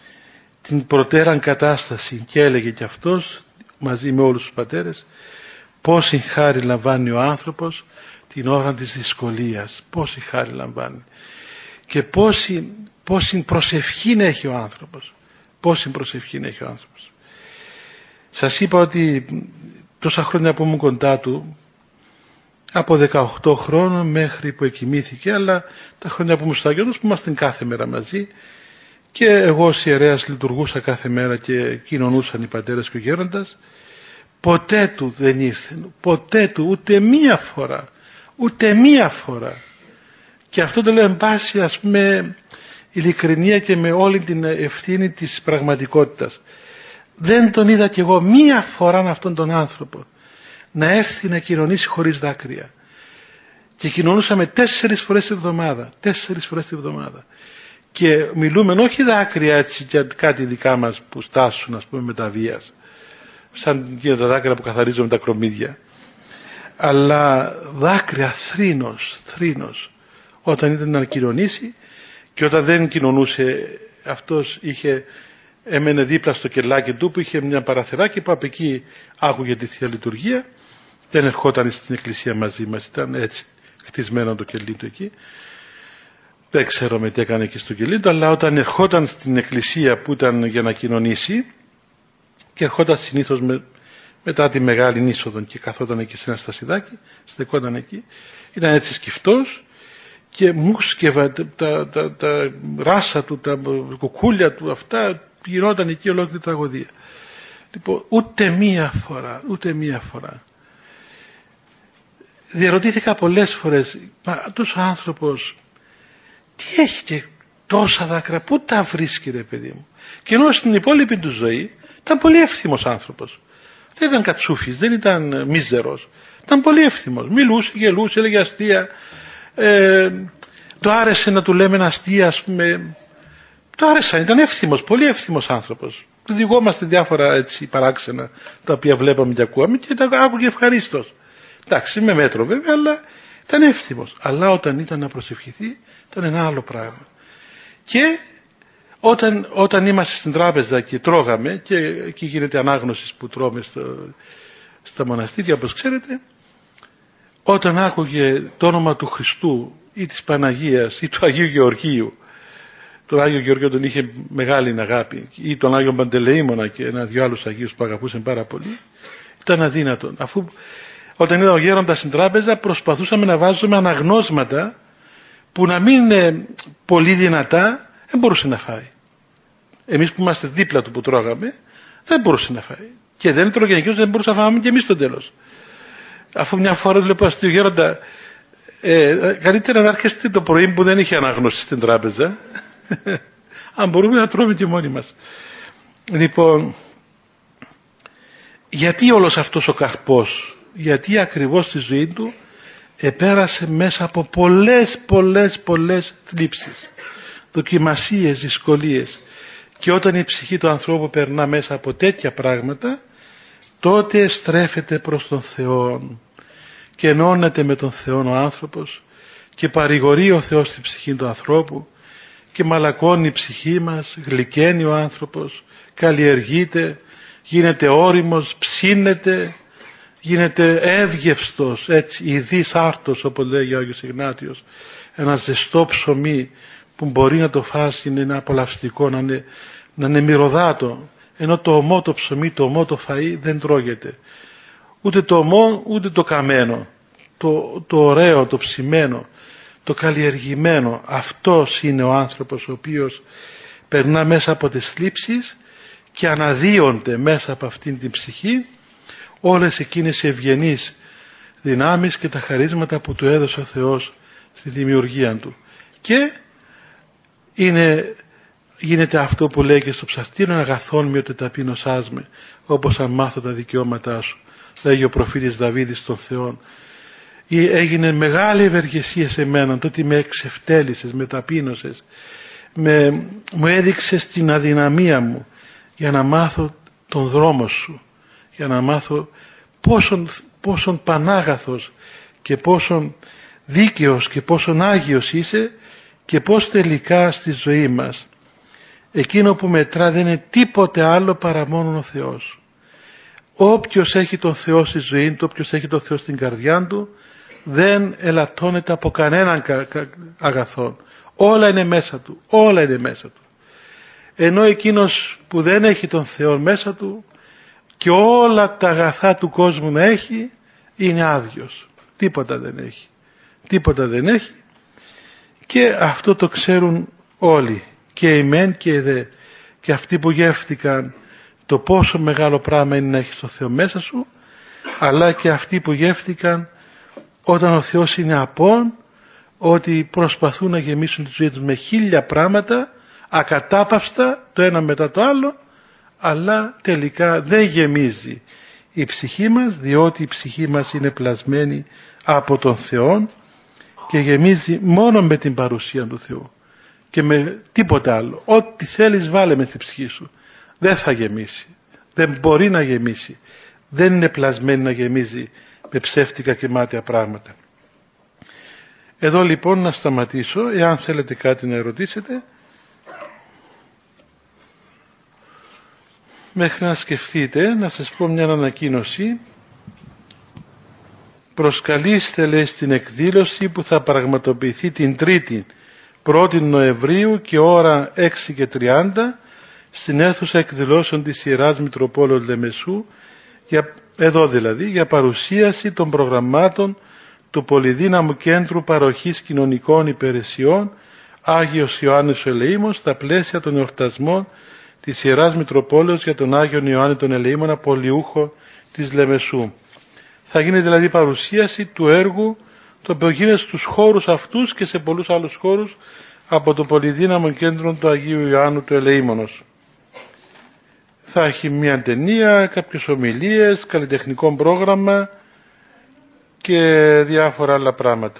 την προτέραν κατάσταση και έλεγε και αυτός μαζί με όλους τους πατέρες πόση χάρη λαμβάνει ο άνθρωπος την ώρα της δυσκολίας, πόση χάρη λαμβάνει και πόση, πόση προσευχή έχει ο άνθρωπος, πόση προσευχή έχει ο άνθρωπος. Σας είπα ότι τόσα χρόνια που ήμουν κοντά του, από δεκαοκτώ χρόνων μέχρι που εκοιμήθηκε, αλλά τα χρόνια που ήμουν στο Άγιο Όρος που ήμασταν κάθε μέρα μαζί και εγώ ως ιερέας λειτουργούσα κάθε μέρα και κοινωνούσαν οι πατέρες και ο γέροντας, ποτέ του δεν ήρθε, ποτέ του, ούτε μία φορά, ούτε μία φορά. Και αυτό το λέω εν πάση, ας πούμε, ειλικρινία και με όλη την ευθύνη της πραγματικότητας. Δεν τον είδα κι εγώ μία φορά αυτόν τον άνθρωπο να έρθει να κοινωνήσει χωρίς δάκρυα. Και κοινωνούσαμε τέσσερις φορές τη εβδομάδα. Τέσσερις φορές τη εβδομάδα. Και μιλούμε όχι δάκρυα έτσι για κάτι δικά μας που στάσουν, ας πούμε, με τα βίας, σαν και τα δάκρυα που καθαρίζουμε τα κρομμύδια, αλλά δάκρυα θρήνος, θρήνος, όταν ήταν να κοινωνήσει. Και όταν δεν κοινωνούσε, αυτός είχε, έμενε δίπλα στο κελάκι του που είχε μια παραθεράκι που από εκεί άκουγε τη Θεία Λειτουργία. Δεν ερχόταν στην εκκλησία μαζί μας, ήταν έτσι χτισμένο το κελί του εκεί. Δεν ξέρω με τι έκανε εκεί στο κελί του, αλλά όταν ερχόταν στην εκκλησία που ήταν για να κοινωνήσει, και ερχόταν συνήθως με, μετά τη μεγάλη είσοδο και καθόταν εκεί σε ένα στασιδάκι, στεκόταν εκεί, ήταν έτσι σκυφτός και μουσκευα τα, τα, τα, τα ράσα του, τα κουκούλια του, αυτά γινόταν εκεί ολόκληρη τραγωδία. Λοιπόν, ούτε μία φορά, ούτε μία φορά. Διαρωτήθηκα πολλές φορές, μα αυτός ο άνθρωπος τι έχει και τόσα δάκρυα, πού τα βρίσκει ρε παιδί μου? Και ενώ στην υπόλοιπη του ζωή ήταν πολύ εύθυμος άνθρωπος. Δεν ήταν κατσούφης, δεν ήταν μίζερος. Ήταν πολύ εύθυμος. Μιλούσε, γελούσε, έλεγε αστεία. Ε, το άρεσε να του λέμε αστεία, ας πούμε. Το άρεσαν, ήταν εύθυμος, πολύ εύθυμος άνθρωπος. Διηγόμαστε διάφορα έτσι παράξενα τα οποία βλέπαμε και ακούαμε και τα άκουγε ευχαρίστως. Εντάξει, με μέτρο βέβαια, αλλά ήταν εύθυμος. Αλλά όταν ήταν να προσευχηθεί ήταν ένα άλλο πράγμα. Και όταν, όταν είμαστε στην τράπεζα και τρώγαμε, και εκεί γίνεται ανάγνωση που τρώμε στο, στα μοναστήρια όπως ξέρετε, όταν άκουγε το όνομα του Χριστού ή της Παναγίας ή του Αγίου Γεωργίου, τον Άγιο Γεωργίο τον είχε μεγάλη αγάπη, ή τον Άγιο Παντελεήμονα και ένα-δυο άλλους Αγίους που αγαπούσαν πάρα πολύ, ήταν αδύνατον. Αφού όταν είδα ο γέροντας στην τράπεζα προσπαθούσαμε να βάζουμε αναγνώσματα που να μην είναι πολύ δυνατά, δεν μπορούσε να φάει. Εμείς που είμαστε δίπλα του που τρώγαμε, δεν μπορούσε να φάει. Και δεν τρώγε εκείνος, δεν μπορούσε να φάμε και εμείς στο τέλος. Αφού μια φορά του λέω στο γέροντα, ε, καλύτερα να έρχεστε το πρωί που δεν είχε ανάγνωση στην τράπεζα, αν μπορούμε να τρώμε και μόνοι μας. Λοιπόν, γιατί όλος αυτός ο καρπός? Γιατί ακριβώς στη ζωή του επέρασε μέσα από πολλές πολλές πολλές θλίψεις, δοκιμασίες, δυσκολίες. Και όταν η ψυχή του ανθρώπου περνά μέσα από τέτοια πράγματα, τότε στρέφεται προς τον Θεό και ενώνεται με τον Θεό ο άνθρωπος και παρηγορεί ο Θεός στην ψυχή του ανθρώπου και μαλακώνει η ψυχή μας, γλυκαίνει ο άνθρωπος, καλλιεργείται, γίνεται όριμος, ψήνεται, γίνεται εύγευστος, έτσι, ηδής άρτος όπως λέγει ο Άγιος Ιγνάτιος, ένα ζεστό ψωμί που μπορεί να το φας, είναι ένα απολαυστικό, να είναι, να είναι μυρωδάτο, ενώ το ομό το ψωμί, το ομό το φαΐ δεν τρώγεται. Ούτε το ομό ούτε το καμένο, το, το ωραίο, το ψημένο, το καλλιεργημένο. Αυτός είναι ο άνθρωπος ο οποίος περνά μέσα από τις θλίψεις και αναδύονται μέσα από αυτήν την ψυχή όλες εκείνες οι ευγενείς δυνάμεις και τα χαρίσματα που του έδωσε ο Θεός στη δημιουργία του. Και είναι, γίνεται αυτό που λέει και στο ψαρτήριο, αγαθόν με ότι ταπείνωσάς με, όπως αν μάθω τα δικαιώματά σου, λέγει ο προφήτης Δαβίδης στον Θεό. Έγινε μεγάλη ευεργεσία σε μένα το ότι με εξευτέλισες, με ταπείνωσες, με, μου έδειξες την αδυναμία μου για να μάθω τον δρόμο σου, για να μάθω πόσον, πόσον πανάγαθος και πόσον δίκαιος και πόσον άγιος είσαι και πώς τελικά στη ζωή μας εκείνο που μετρά δεν είναι τίποτε άλλο παρά μόνο ο Θεός. Όποιος έχει τον Θεό στη ζωή του, όποιος έχει τον Θεό στην καρδιά του, δεν ελαττώνεται από κανέναν αγαθόν. Όλα είναι μέσα του, όλα είναι μέσα του. Ενώ εκείνος που δεν έχει τον Θεό μέσα του και όλα τα αγαθά του κόσμου να έχει, είναι άδειος. Τίποτα δεν έχει. Τίποτα δεν έχει. Και αυτό το ξέρουν όλοι, και οι μεν και οι δε, και αυτοί που γεύτηκαν το πόσο μεγάλο πράγμα είναι να έχεις το Θεό μέσα σου, αλλά και αυτοί που γεύτηκαν όταν ο Θεός είναι απόν, ότι προσπαθούν να γεμίσουν τη ζωή τους με χίλια πράγματα ακατάπαυστα το ένα μετά το άλλο, αλλά τελικά δεν γεμίζει η ψυχή μας, διότι η ψυχή μας είναι πλασμένη από τον Θεό και γεμίζει μόνο με την παρουσία του Θεού και με τίποτα άλλο. Ό,τι θέλεις βάλε με στη ψυχή σου, δεν θα γεμίσει, δεν μπορεί να γεμίσει, δεν είναι πλασμένη να γεμίζει με ψεύτικα και μάταια πράγματα. Εδώ λοιπόν να σταματήσω, εάν θέλετε κάτι να ερωτήσετε, μέχρι να σκεφτείτε. Να σας πω μια ανακοίνωση. Προσκαλείστε, λέει, στην εκδήλωση που θα πραγματοποιηθεί την Τρίτη πρώτη Νοεμβρίου και ώρα έξι και τριάντα στην αίθουσα εκδηλώσεων της Ιεράς Μητροπόλεως Λεμεσού, για, εδώ δηλαδή, για παρουσίαση των προγραμμάτων του Πολυδύναμου Κέντρου Παροχής Κοινωνικών Υπηρεσιών Άγιος Ιωάννης ο Ελεήμος στα πλαίσια των εορτασμών της Ιεράς Μητροπόλεως για τον Άγιον Ιωάννη τον Ελεήμονα, πολιούχο της Λεμεσού. Θα γίνει δηλαδή παρουσίαση του έργου το οποίο γίνεται στους χώρους αυτούς και σε πολλούς άλλους χώρους από το πολυδύναμο κέντρο του Αγίου Ιωάννου του Ελεήμονος. Θα έχει μια ταινία, κάποιες ομιλίες, καλλιτεχνικό πρόγραμμα και διάφορα άλλα πράγματα.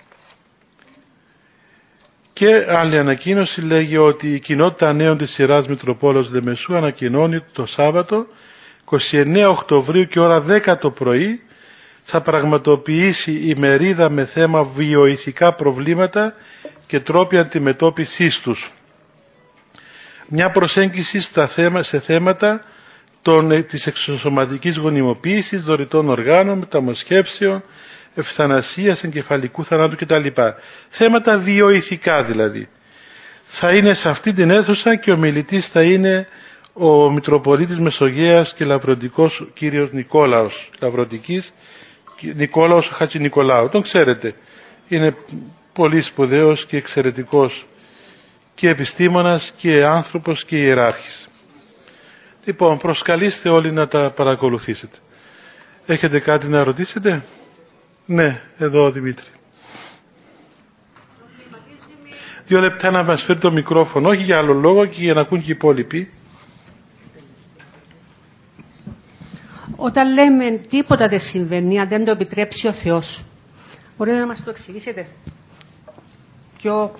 Και άλλη ανακοίνωση λέγει ότι η κοινότητα νέων της σειράς Μητροπόλεως Λεμεσού ανακοινώνει το Σάββατο είκοσι εννέα Οκτωβρίου και ώρα δέκα το πρωί θα πραγματοποιήσει ημερίδα με θέμα βιοειθικά προβλήματα και τρόποι αντιμετώπισης τους. Μια προσέγγιση στα θέμα, σε θέματα των, της εξωσωματικής γονιμοποίησης, δωρητών οργάνων, μεταμοσχεύσεων, ευθανασίας, εγκεφαλικού θανάτου κτλ. Θέματα βιοειθικά δηλαδή. Θα είναι σε αυτή την αίθουσα και ο μιλητής θα είναι ο Μητροπολίτης Μεσογείας και Λαυρωτικός κύριος Νικόλαος, Λαυρωτικής Νικόλαος Χατζηνικολάου. Τον ξέρετε, είναι πολύ σπουδαίος και εξαιρετικός και επιστήμονας και άνθρωπος και ιεράρχης. Λοιπόν, προσκαλείστε όλοι να τα παρακολουθήσετε. Έχετε κάτι να ρωτήσετε? Ναι, εδώ ο Δημήτρη. Δύο λεπτά να μας φέρει το μικρόφωνο, όχι για άλλο λόγο και για να ακούν και οι υπόλοιποι. Όταν λέμε τίποτα δεν συμβαίνει αν δεν το επιτρέψει ο Θεός, μπορείτε να μας το εξηγήσετε? Πιο...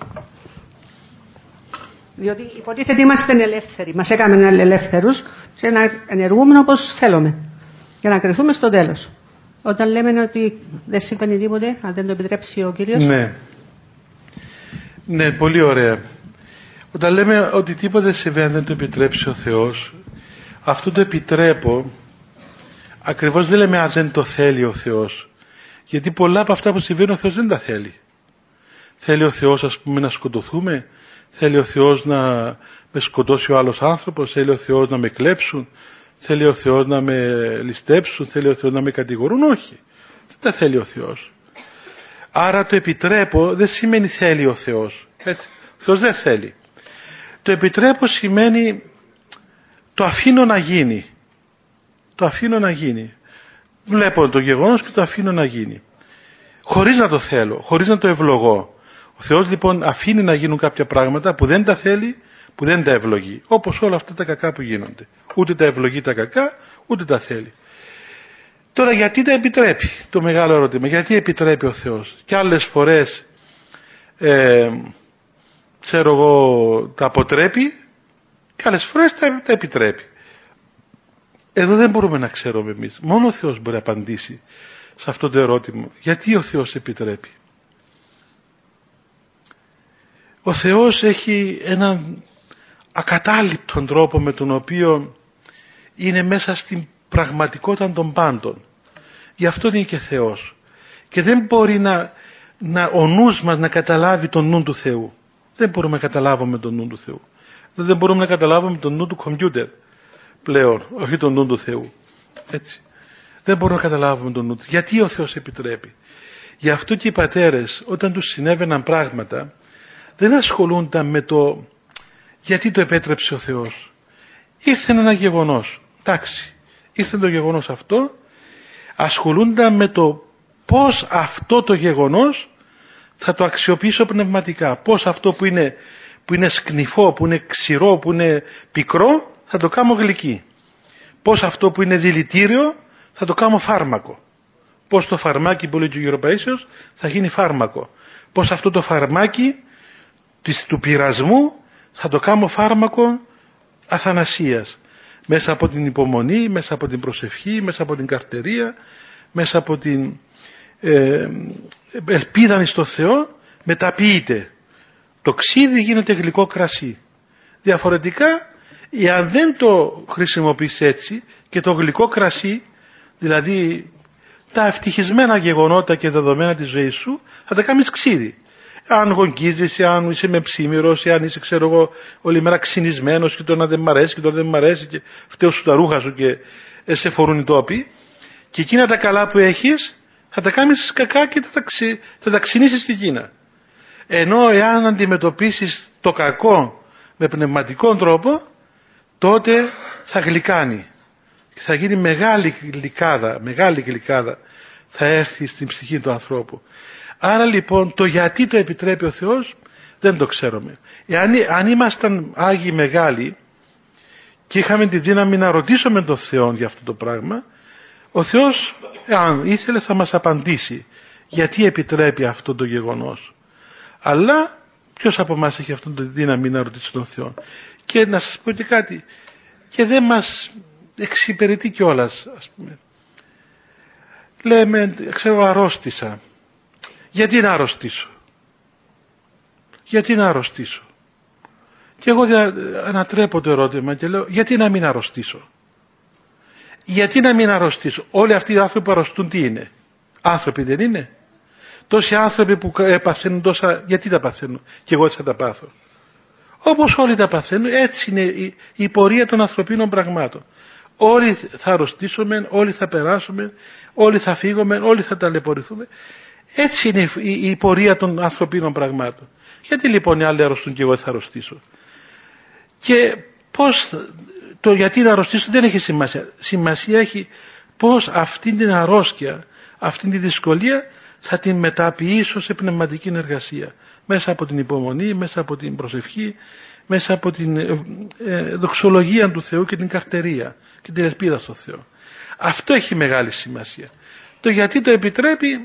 Διότι υποτίθεται είμαστε ελεύθεροι, μας έκαμε ελεύθερους και να ενεργούμε όπως θέλουμε για να κρυθούμε στο τέλος. Όταν λέμε ότι δεν συμβαίνει τίποτε αν δεν το επιτρέψει ο Κύριος. Ναι, ναι, πολύ ωραία. Όταν λέμε ότι τίποτα δεν συμβαίνει αν δεν το επιτρέψει ο Θεός, αυτό το επιτρέπω ακριβώς δεν λέμε αν δεν το θέλει ο Θεός, γιατί πολλά από αυτά που συμβαίνουν ο Θεός δεν τα θέλει. Θέλει ο Θεός, ας πούμε, να σκοτωθούμε, θέλει ο Θεός να με σκοτώσει ο άλλος άνθρωπος, θέλει ο Θεός να με κλέψουν, θέλει ο Θεός να με ληστέψουν, θέλει ο Θεός να με κατηγορούν. Όχι, δεν τα θέλει ο Θεός. Άρα το επιτρέπω δεν σημαίνει θέλει ο Θεός. Έτσι. Ο Θεός δεν θέλει. Το επιτρέπω σημαίνει το αφήνω να γίνει. Το αφήνω να γίνει. Βλέπω το γεγονός και το αφήνω να γίνει. Χωρίς να το θέλω, χωρίς να το ευλογώ. Ο Θεός λοιπόν αφήνει να γίνουν κάποια πράγματα που δεν τα θέλει, που δεν τα ευλογεί. Όπως όλα αυτά τα κακά που γίνονται. Ούτε τα ευλογεί τα κακά, ούτε τα θέλει. Τώρα γιατί τα επιτρέπει? Το μεγάλο ερώτημα. Γιατί επιτρέπει ο Θεός? Και άλλες φορές ε, ξέρω εγώ τα αποτρέπει και άλλες φορές τα, τα επιτρέπει. Εδώ δεν μπορούμε να ξέρουμε εμείς. Μόνο ο Θεός μπορεί να απαντήσει σε αυτό το ερώτημα. Γιατί ο Θεός επιτρέπει? Ο Θεός έχει έναν ακατάληπτον τρόπο με τον οποίο είναι μέσα στην πραγματικότητα των πάντων. Γι' αυτό είναι και Θεός. Και δεν μπορεί να, να, ο νους μας να καταλάβει τον νου του Θεού. Δεν μπορούμε να καταλάβουμε τον νου του Θεού. Δεν μπορούμε να καταλάβουμε τον νου του κομπιούτερ πλέον, όχι τον νου του Θεού. Έτσι. Δεν μπορούμε να καταλάβουμε τον νου του. Γιατί ο Θεός επιτρέπει? Γι' αυτό και οι πατέρες όταν τους συνέβαιναν πράγματα δεν ασχολούνταν με το γιατί το επέτρεψε ο Θεός. Ήρθε ένα γεγονός. Εντάξει, ήρθε το γεγονός αυτό. Ασχολούνταν με το πώς αυτό το γεγονός θα το αξιοποιήσω πνευματικά. Πώς αυτό που είναι, που είναι σκνηφό, που είναι ξηρό, που είναι πικρό θα το κάνω γλυκί. Πώς αυτό που είναι δηλητήριο θα το κάνω φάρμακο. Πώς το φαρμάκι που λέει ο Γεροπαΐσιος θα γίνει φάρμακο. Πώς αυτό το φαρμάκι της, του πειρασμού θα το κάνω φάρμακο αθανασίας. Μέσα από την υπομονή, μέσα από την προσευχή, μέσα από την καρτερία, μέσα από την ε, ελπίδα στο Θεό μεταποιείται. Το ξύδι γίνεται γλυκό κρασί. Διαφορετικά, εάν δεν το χρησιμοποιείς έτσι και το γλυκό κρασί, δηλαδή τα ευτυχισμένα γεγονότα και δεδομένα της ζωής σου, θα τα κάνεις ξύδι. Αν γογγίζεσαι, αν είσαι με ψήμυρος, αν είσαι ξέρω εγώ όλη μέρα ξυνισμένος και τώρα δεν μ' αρέσει και τώρα δεν μ' αρέσει και φταίω σου τα ρούχα σου και σε φορούν οι τόποι, και εκείνα τα καλά που έχεις θα τα κάνεις κακά και θα τα, ξυ... θα τα ξυνήσεις και εκείνα. Ενώ εάν αντιμετωπίσεις το κακό με πνευματικό τρόπο, τότε θα γλυκάνει. Θα γίνει μεγάλη γλυκάδα, μεγάλη γλυκάδα θα έρθει στην ψυχή του ανθρώπου. Άρα λοιπόν το γιατί το επιτρέπει ο Θεός Δεν το ξέρουμε. Εάν, αν ήμασταν Άγιοι Μεγάλοι και είχαμε τη δύναμη να ρωτήσουμε τον Θεό για αυτό το πράγμα, ο Θεός, αν ήθελε, θα μας απαντήσει γιατί επιτρέπει αυτό το γεγονός. Αλλά ποιος από εμάς έχει αυτή τη δύναμη να ρωτήσει τον Θεό? Και να σας πω και κάτι, και δεν μας εξυπηρετεί κιόλας, ας πούμε. Λέμε, ξέρω, αρρώστησα. Γιατί να αρρωστήσω? Γιατί να αρρωστήσω? Και εγώ ανατρέπω το ερώτημα και λέω, γιατί να μην αρρωστήσω? Γιατί να μην αρρωστήσω? Όλοι αυτοί οι άνθρωποι που αρρωστούν τι είναι? Άνθρωποι δεν είναι? Τόσοι άνθρωποι που παθαίνουν τόσα, γιατί τα παθαίνουν? Και εγώ θα τα πάθω. Όπως όλοι τα παθαίνουν, έτσι είναι η, η πορεία των ανθρωπίνων πραγμάτων. Όλοι θα αρρωστήσουμε, όλοι θα περάσουμε, όλοι θα φύγουμε, όλοι θα ταλαιπωρηθούμε. Έτσι είναι η, η, η πορεία των ανθρωπίνων πραγμάτων. Γιατί λοιπόν οι άλλοι αρρωστούν και εγώ θα αρρωστήσω? Και πώς, το γιατί να αρρωστήσω δεν έχει σημασία. Σημασία έχει πώς αυτή την αρρώσκια, αυτή τη δυσκολία θα την μεταποιήσω σε πνευματική εργασία. Μέσα από την υπομονή, μέσα από την προσευχή, μέσα από την ε, ε, δοξολογία του Θεού και την καρτερία και την ελπίδα στο Θεό. Αυτό έχει μεγάλη σημασία. Το γιατί το επιτρέπει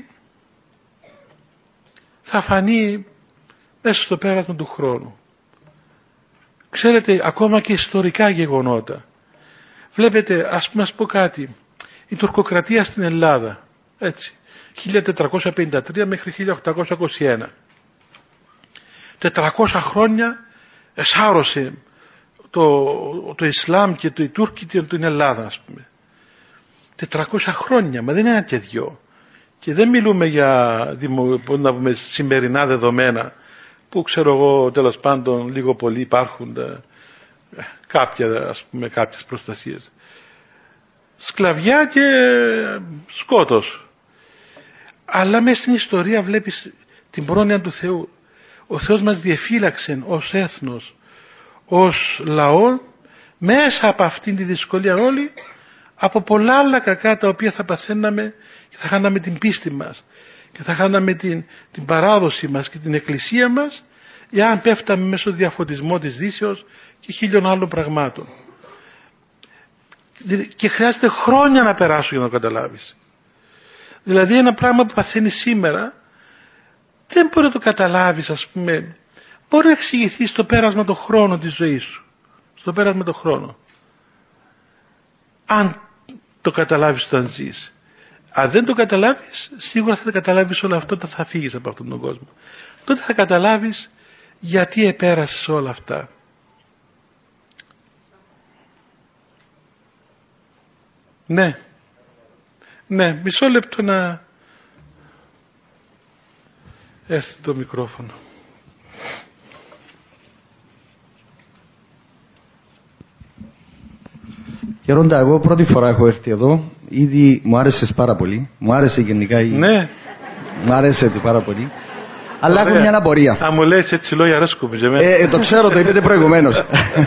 θα φανεί μέσα στο πέρασμα του χρόνου. Ξέρετε, ακόμα και ιστορικά γεγονότα. Βλέπετε, ας πούμε, ας πω κάτι, η τουρκοκρατία στην Ελλάδα, έτσι, χίλια τετρακόσια πενήντα τρία μέχρι χίλια οκτακόσια είκοσι ένα. τετρακόσια χρόνια εσάρωσε το, το Ισλάμ και το, οι Τούρκοι την Ελλάδα, ας πούμε. τετρακόσια χρόνια, μα δεν είναι ένα και δυο. Και δεν μιλούμε για δημο, να πούμε, σημερινά δεδομένα που ξέρω εγώ τέλος πάντων λίγο πολύ υπάρχουν ε, κάποια, ας πούμε, κάποιες προστασίες. Σκλαβιά και σκότος. Αλλά μέσα στην ιστορία βλέπεις την πρόνοια του Θεού. Ο Θεός μας διεφύλαξε ως έθνος, ως λαό, μέσα από αυτήν τη δυσκολία όλοι, από πολλά άλλα κακά τα οποία θα παθαίναμε και θα χάναμε την πίστη μας και θα χάναμε την, την παράδοση μας και την εκκλησία μας, εάν πέφταμε μέσω διαφωτισμό της Δύσεως και χίλιων άλλων πραγμάτων. Και χρειάζεται χρόνια να περάσουν για να το καταλάβεις. Δηλαδή ένα πράγμα που παθαίνεις σήμερα δεν μπορεί να το καταλάβεις, ας πούμε. Μπορεί να εξηγηθεί στο πέρασμα των χρόνων της ζωής σου. Στο πέρασμα των χρόνων. Αν το καταλάβεις όταν ζεις. Αν δεν το καταλάβεις, σίγουρα θα το καταλάβεις όλο αυτό όταν θα φύγεις από αυτόν τον κόσμο. Τότε θα καταλάβεις γιατί επέρασες όλα αυτά. Ναι. Ναι, μισό λεπτό να έρθει το μικρόφωνο. Γερόντα, εγώ πρώτη φορά έχω έρθει εδώ. Ήδη μου άρεσες πάρα πολύ. Μου άρεσε γενικά η... Ναι. Μου άρεσε πάρα πολύ. Αλλά έχω μια απορία. Αν μου λες έτσι λόγια αρέσκουν σε μένα. Ε, ε, το ξέρω, το είπατε προηγουμένως.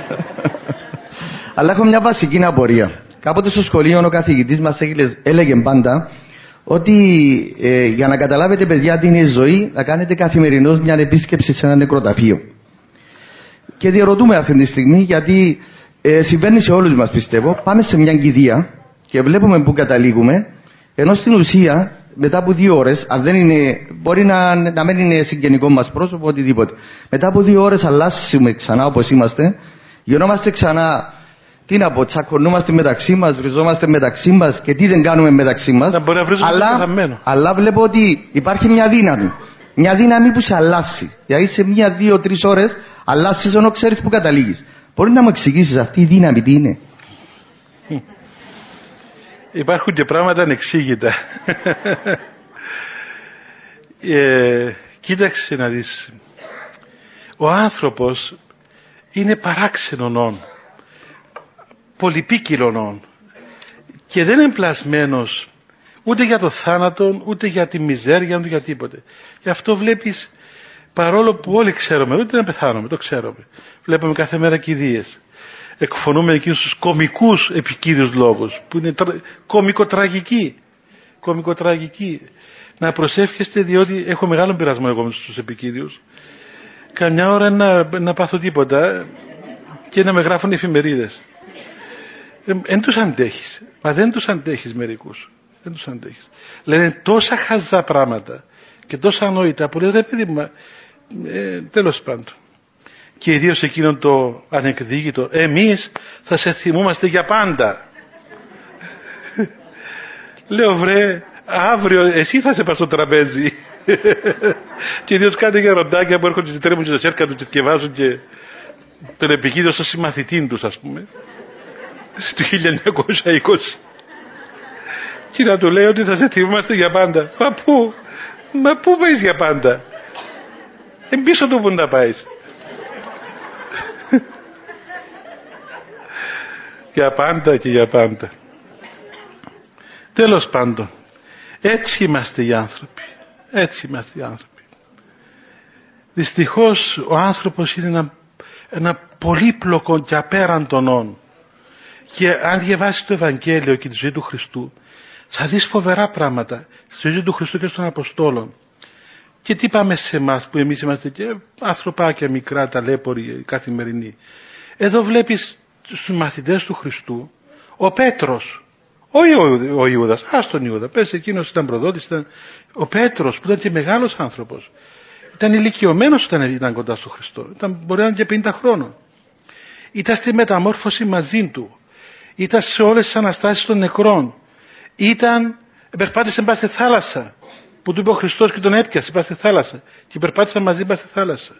Αλλά έχω μια βασική απορία. Κάποτε στο σχολείο ο καθηγητής μας έλεγε πάντα ότι ε, για να καταλάβετε, παιδιά, τι είναι η ζωή, θα κάνετε καθημερινώς μια επίσκεψη σε ένα νεκροταφείο. Και διαρωτούμε αυτή τη στιγμή, γιατί ε, συμβαίνει σε όλους μας, πιστεύω. Πάμε σε μια κηδεία και βλέπουμε πού καταλήγουμε, ενώ στην ουσία μετά από δύο ώρες, αν δεν είναι, μπορεί να, να μην είναι συγγενικό μας πρόσωπο, οτιδήποτε. Μετά από δύο ώρες αλλάσουμε ξανά όπως είμαστε, γινόμαστε ξανά. Τι να πω, τσακωνούμαστε μεταξύ μας, βριζόμαστε μεταξύ μας και τι δεν κάνουμε μεταξύ μας. Αλλά, αλλά βλέπω ότι υπάρχει μια δύναμη. Μια δύναμη που σε αλλάσει. Δηλαδή σε μία, δύο, τρεις ώρες αλλάσεις ενώ ξέρεις που καταλήγεις. Μπορεί να μου εξηγήσεις αυτή η δύναμη τι είναι? Υπάρχουν και πράγματα ανεξήγητα. ε, κοίταξε να δεις. Ο άνθρωπος είναι παράξενον, πολυπίκυλων, και δεν είναι πλασμένος ούτε για το θάνατο, ούτε για τη μιζέρια, ούτε για τίποτε. Γι' αυτό βλέπεις, παρόλο που όλοι ξέρουμε, ούτε να πεθάνουμε, το ξέρουμε. Βλέπουμε κάθε μέρα κηδείες. Εκφωνούμε εκείνους τους κομικούς επικίδιους λόγους, που είναι τρα... κομικοτραγικοί. Κομικοτραγικοί. Να προσεύχεστε, διότι έχω μεγάλο πειρασμό εγώ με τους επικίδιους. καμιά ώρα να, να πάθω τίποτα και να με γράφουν εφημερίδες. Δεν τους αντέχεις. Μα δεν τους αντέχεις μερικούς. Δεν τους αντέχεις. Λένε τόσα χαζά πράγματα και τόσα ανόητα που λέει ρε παιδί μου, ε, τέλος πάντων. Και ιδίως εκείνον το ανεκδίκητο, εμείς θα σε θυμούμαστε για πάντα. Λέω βρε, αύριο εσύ θα σε πας στο τραπέζι. Και ιδίως κάτι γεροντάκια που έρχονται και τρέμουν και τα σέρκα τους και διαβάζουν και τον επικίνδυνο στο συμμαθητή τους, ας πούμε, στο χίλια εννιακόσια είκοσι. Και να του λέει ότι θα σε θυμούμαστε για πάντα. Μα πού, μα πού πάεις για πάντα? Εμπίσω του που να πάεις. Για πάντα και για πάντα. Τέλος πάντων, έτσι είμαστε οι άνθρωποι. Έτσι είμαστε οι άνθρωποι. Δυστυχώς ο άνθρωπος είναι ένα, ένα πολύπλοκο και απέραντον όν. Και αν διαβάσεις το Ευαγγέλιο και τη ζωή του Χριστού, θα δεις φοβερά πράγματα στη ζωή του Χριστού και των Αποστόλων. Και τι πάμε σε εμάς που εμείς είμαστε και ανθρωπάκια μικρά, ταλέποροι, καθημερινοί. Εδώ βλέπεις στους μαθητές του Χριστού ο Πέτρος, όχι ο, ο Ιούδας, ας τον Ιούδα, πες εκείνος ήταν προδότης, ήταν ο Πέτρος που ήταν και μεγάλος άνθρωπος. Ήταν ηλικιωμένος όταν ήταν κοντά στον Χριστό, ήταν, μπορεί να είναι και πενήντα χρόνων. Ήταν στη μεταμόρφωση μαζί του, ήταν σε όλες τις αναστάσεις των νεκρών, ήταν, περπάτησε μπας στη θάλασσα, που του είπε ο Χριστός και τον έπιασε, μπας στη θάλασσα και περπάτησαν μαζί μπας στη θάλασσα.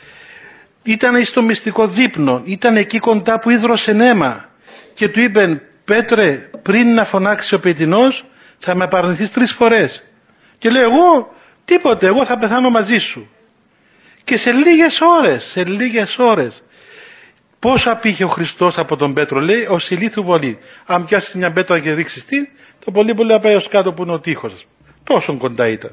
Ήταν στο μυστικό δείπνο, ήταν εκεί κοντά που ίδρωσε αίμα και του είπε Πέτρε, πριν να φωνάξει ο πετεινός θα με απαρνηθείς τρεις φορές. Και λέει εγώ τίποτε, εγώ θα πεθάνω μαζί σου. Και σε λίγες ώρες, σε λίγες ώρες πόσο απήχε ο Χριστός από τον Πέτρο, λέει ως ηλίθου βολή. Αν πιάσεις μια πέτρα και ρίξεις την, το πολύ πολύ θα πάει ως κάτω που είναι ο τείχος. Τόσο κοντά ήταν.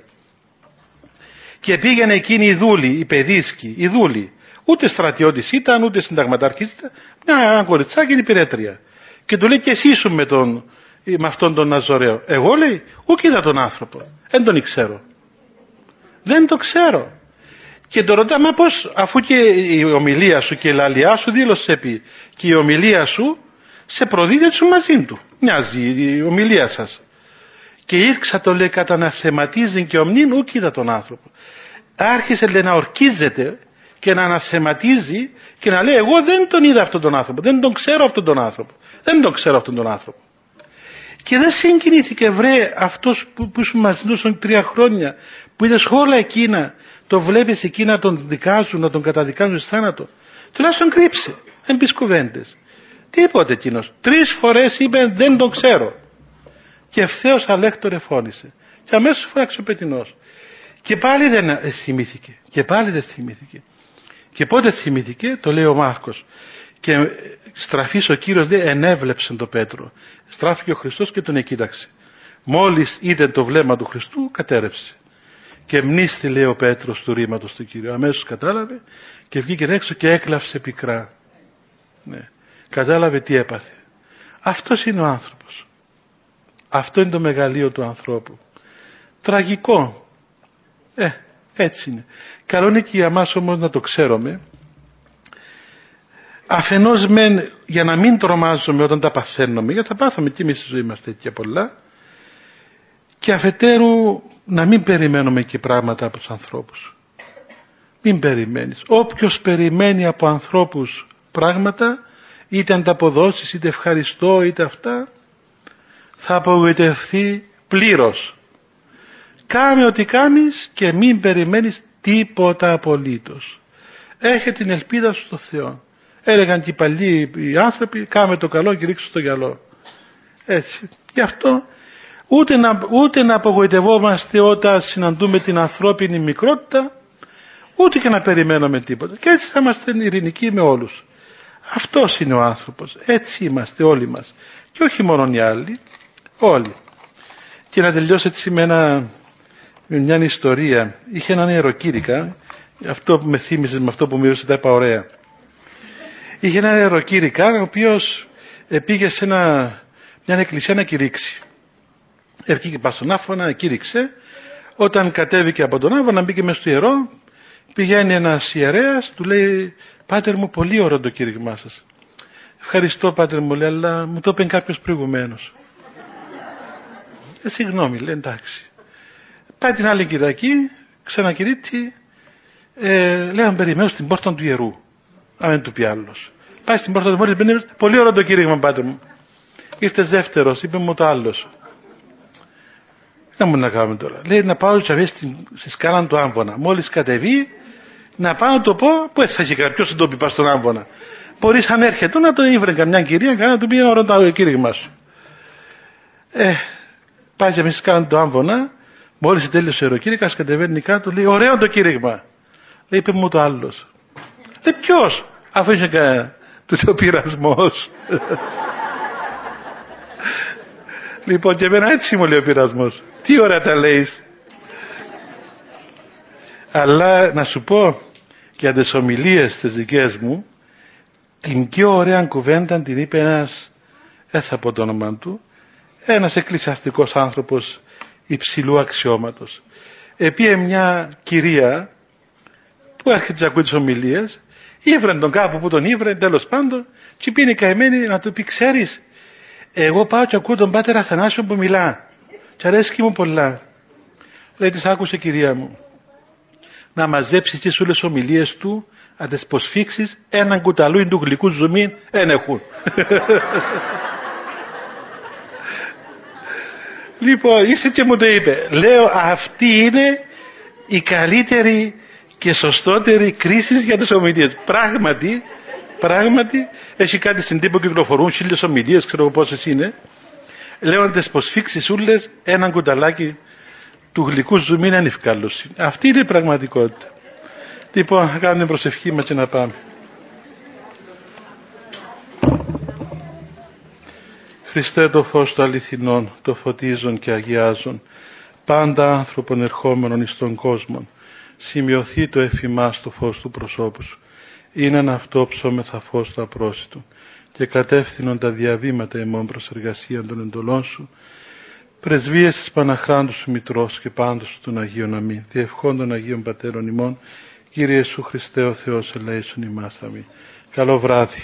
Και πήγαινε εκείνη η δούλη, η παιδίσκη, η δούλη. Ούτε στρατιώτης ήταν, ούτε συνταγματάρχης ήταν. Μια κοριτσάκι είναι υπηρέτρια. Και του λέει και εσύ σου με, τον, με αυτόν τον Ναζωραίο. Εγώ λέει, ούτε είδα τον άνθρωπο. Δεν τον ξέρω. Δεν το ξέρω. Και το ρωτά, μα πώς, αφού και η ομιλία σου και η λαλιά σου δήλωσε επί και η ομιλία σου σε προδίδει σου μαζί του. Μοιάζει η ομιλία σας. Και ήρξα το λέει κατά να θεματίζει και ομνήν ούκ είδα τον άνθρωπο. Άρχισε λέει να ορκίζεται και να αναθεματίζει και να λέει εγώ δεν τον είδα αυτόν τον άνθρωπο, δεν τον ξέρω αυτόν τον άνθρωπο, δεν τον ξέρω αυτόν τον άνθρωπο. Και δεν συγκινήθηκε βρε αυτός που, που ήσουν μαζί του τρία χρόνια, που είδες όλα εκείνα, το βλέπεις εκεί να τον δικάζουν, να τον καταδικάζουν στο θάνατο. Τουλάχιστον κρύψε, δεν πεις κουβέντες. Τίποτε εκείνος. Τρεις φορές είπε δεν τον ξέρω. Και ευθέως αλέκτορε φώνησε. Και αμέσως φώναξε ο πετεινός. Και πάλι δεν θυμήθηκε. Και πάλι δεν θυμήθηκε. Και πότε θυμήθηκε, το λέει ο Μάρκος. Και στραφής ο Κύριος λέει ενέβλεψε τον Πέτρο. Στράφηκε ο Χριστός και τον εκοίταξε. Μόλις είδε το βλέμμα του Χριστού κατέρευσε. Και μνήστη λέει ο Πέτρος του ρήματος του Κύριου. Αμέσως κατάλαβε και βγήκε έξω και έκλαυσε πικρά. Ναι. Κατάλαβε τι έπαθε. Αυτός είναι ο άνθρωπος. Αυτό είναι το μεγαλείο του ανθρώπου. Τραγικό. Ε, έτσι είναι. Καλό είναι και για μας όμως να το ξέρουμε. Αφενός μεν για να μην τρομάζουμε όταν τα παθαίνουμε, γιατί τα πάθαμε και εμείς στη ζωή μας τέτοια πολλά, και αφετέρου να μην περιμένουμε και πράγματα από τους ανθρώπους. Μην περιμένεις. Όποιος περιμένει από ανθρώπους πράγματα, είτε ανταποδόσεις, είτε ευχαριστώ, είτε αυτά, θα απογοητευτεί πλήρως. Κάμε ό,τι κάνεις και μην περιμένεις τίποτα απολύτως. Έχε την ελπίδα σου στο Θεό. Έλεγαν και οι παλιοί οι άνθρωποι, κάμε το καλό και ρίξου στο γυαλό. Έτσι. Γι' αυτό ούτε να, ούτε να απογοητευόμαστε όταν συναντούμε την ανθρώπινη μικρότητα, ούτε και να περιμένουμε τίποτα. Και έτσι θα είμαστε ειρηνικοί με όλους. Αυτός είναι ο άνθρωπος. Έτσι είμαστε όλοι μας. Και όχι μόνο οι άλλοι, όλοι. Και να τελειώσω έτσι με, ένα, με μια ιστορία. Είχε έναν ιεροκήρυκα, αυτό που με θύμισε με αυτό που μου είπες, τα είπα ωραία. Είχε έναν ιεροκήρυκα, ο οποίος πήγε σε ένα, μια εκκλησία να κηρύξει. Βγήκε πας στον άφωνα, κήρυξε. Όταν κατέβηκε από τον άφωνα, μπήκε μέσα στο ιερό Πηγαίνει ένας ιερέας, του λέει, πάτερ μου, πολύ ωραίο το κήρυγμά σας. Ευχαριστώ, πάτερ μου, λέει, αλλά μου το είπε κάποιος προηγουμένως. Ε, συγγνώμη, λέει, εντάξει. Πάει την άλλη Κυριακή, ξανακηρύττει, ε, λέει, αν περιμένω στην πόρτα του ιερού. Αν δεν του πει άλλος. Πάει στην πόρτα του ιερού, πολύ ωραίο το κήρυγμα, πάτερ μου. Ήρθε δεύτερος, είπε μου το άλλος. Να μου να κάνουμε τώρα. Λέει, να πάω τσαβέ στη, στη σκάλα του Άμβονα. Μόλις κατεβεί, να πάω να το πω, πού θα έχει κάποιος να το πει πας στον Άμβονα. Μπορείς αν έρχεται να το ήβρε καμιά κυρία, να του πει ωραίο το κήρυγμα σου. Ε, πάει και εμείς κάνουμε το Άμβονα, μόλις τέλειωσε ο ιεροκήρυκας, κατεβαίνει κάτω, λέει, ωραίο το κήρυγμα. Λέει, είπε μου το άλλος. Λέει, ποιος, αφού είχε κανένα, του λέει ο πειρασμός. Λοιπόν, και εμένα έτσι μου λέει ο πειρασμός. Τι ωραία τα λέεις. Αλλά να σου πω, για τις ομιλίες τις δικές μου, την πιο ωραία κουβέντα την είπε ένας, δεν θα πω το όνομα του, ένας εκκλησιαστικός άνθρωπος υψηλού αξιώματος. Επίε μια κυρία που έρχεται να ακούει τις ομιλίες, ήβρεν τον κάπου που τον ήβρεν, τέλος πάντων, και πήγαινε καημένη να του πει, ξέρεις, εγώ πάω και ακούω τον πάτερ Αθανάσιο που μιλά και αρέσκει μου πολλά. Λέει, της άκουσε κυρία μου, να μαζέψεις τις όλες ομιλίες του, να τις προσφίξεις, έναν κουταλούι του γλυκού ζουμί, εν έχουν. Λοιπόν, ήρθε και μου το είπε. Λέω, αυτή είναι η καλύτερη και σωστότερη κρίση για τις ομιλίες. Πράγματι, πράγματι, έχει κάτι στην τύπο κυκλοφορούν, χίλιες ομιλίες, ξέρω πόσες είναι. Λέω, να τις προσφίξεις όλες, έναν κουταλάκι του γλυκού ζουμί είναι ευκάλωση. Αυτή είναι η πραγματικότητα. Λοιπόν, θα κάνουμε την προσευχή μας και να πάμε. Χριστέ, το φως του αληθινών, το φωτίζουν και αγιάζουν πάντα άνθρωπον ερχόμενων εις τον κόσμο. Σημειωθεί το εφημάς το φως του προσώπου σου. Είναι ένα αυτό ψώμεθα φως του απρόσιτου και κατεύθυνον τα διαβήματα ημών προς εργασία των εντολών σου. Πρεσβείες της Παναχράντου σου Μητρός και πάντως των Αγίων αμήν. Διευχών των Αγίων Πατέρων ημών. Κύριε Ιησού Χριστέ ο Θεός ελέησον ημάς αμήν. Καλό βράδυ.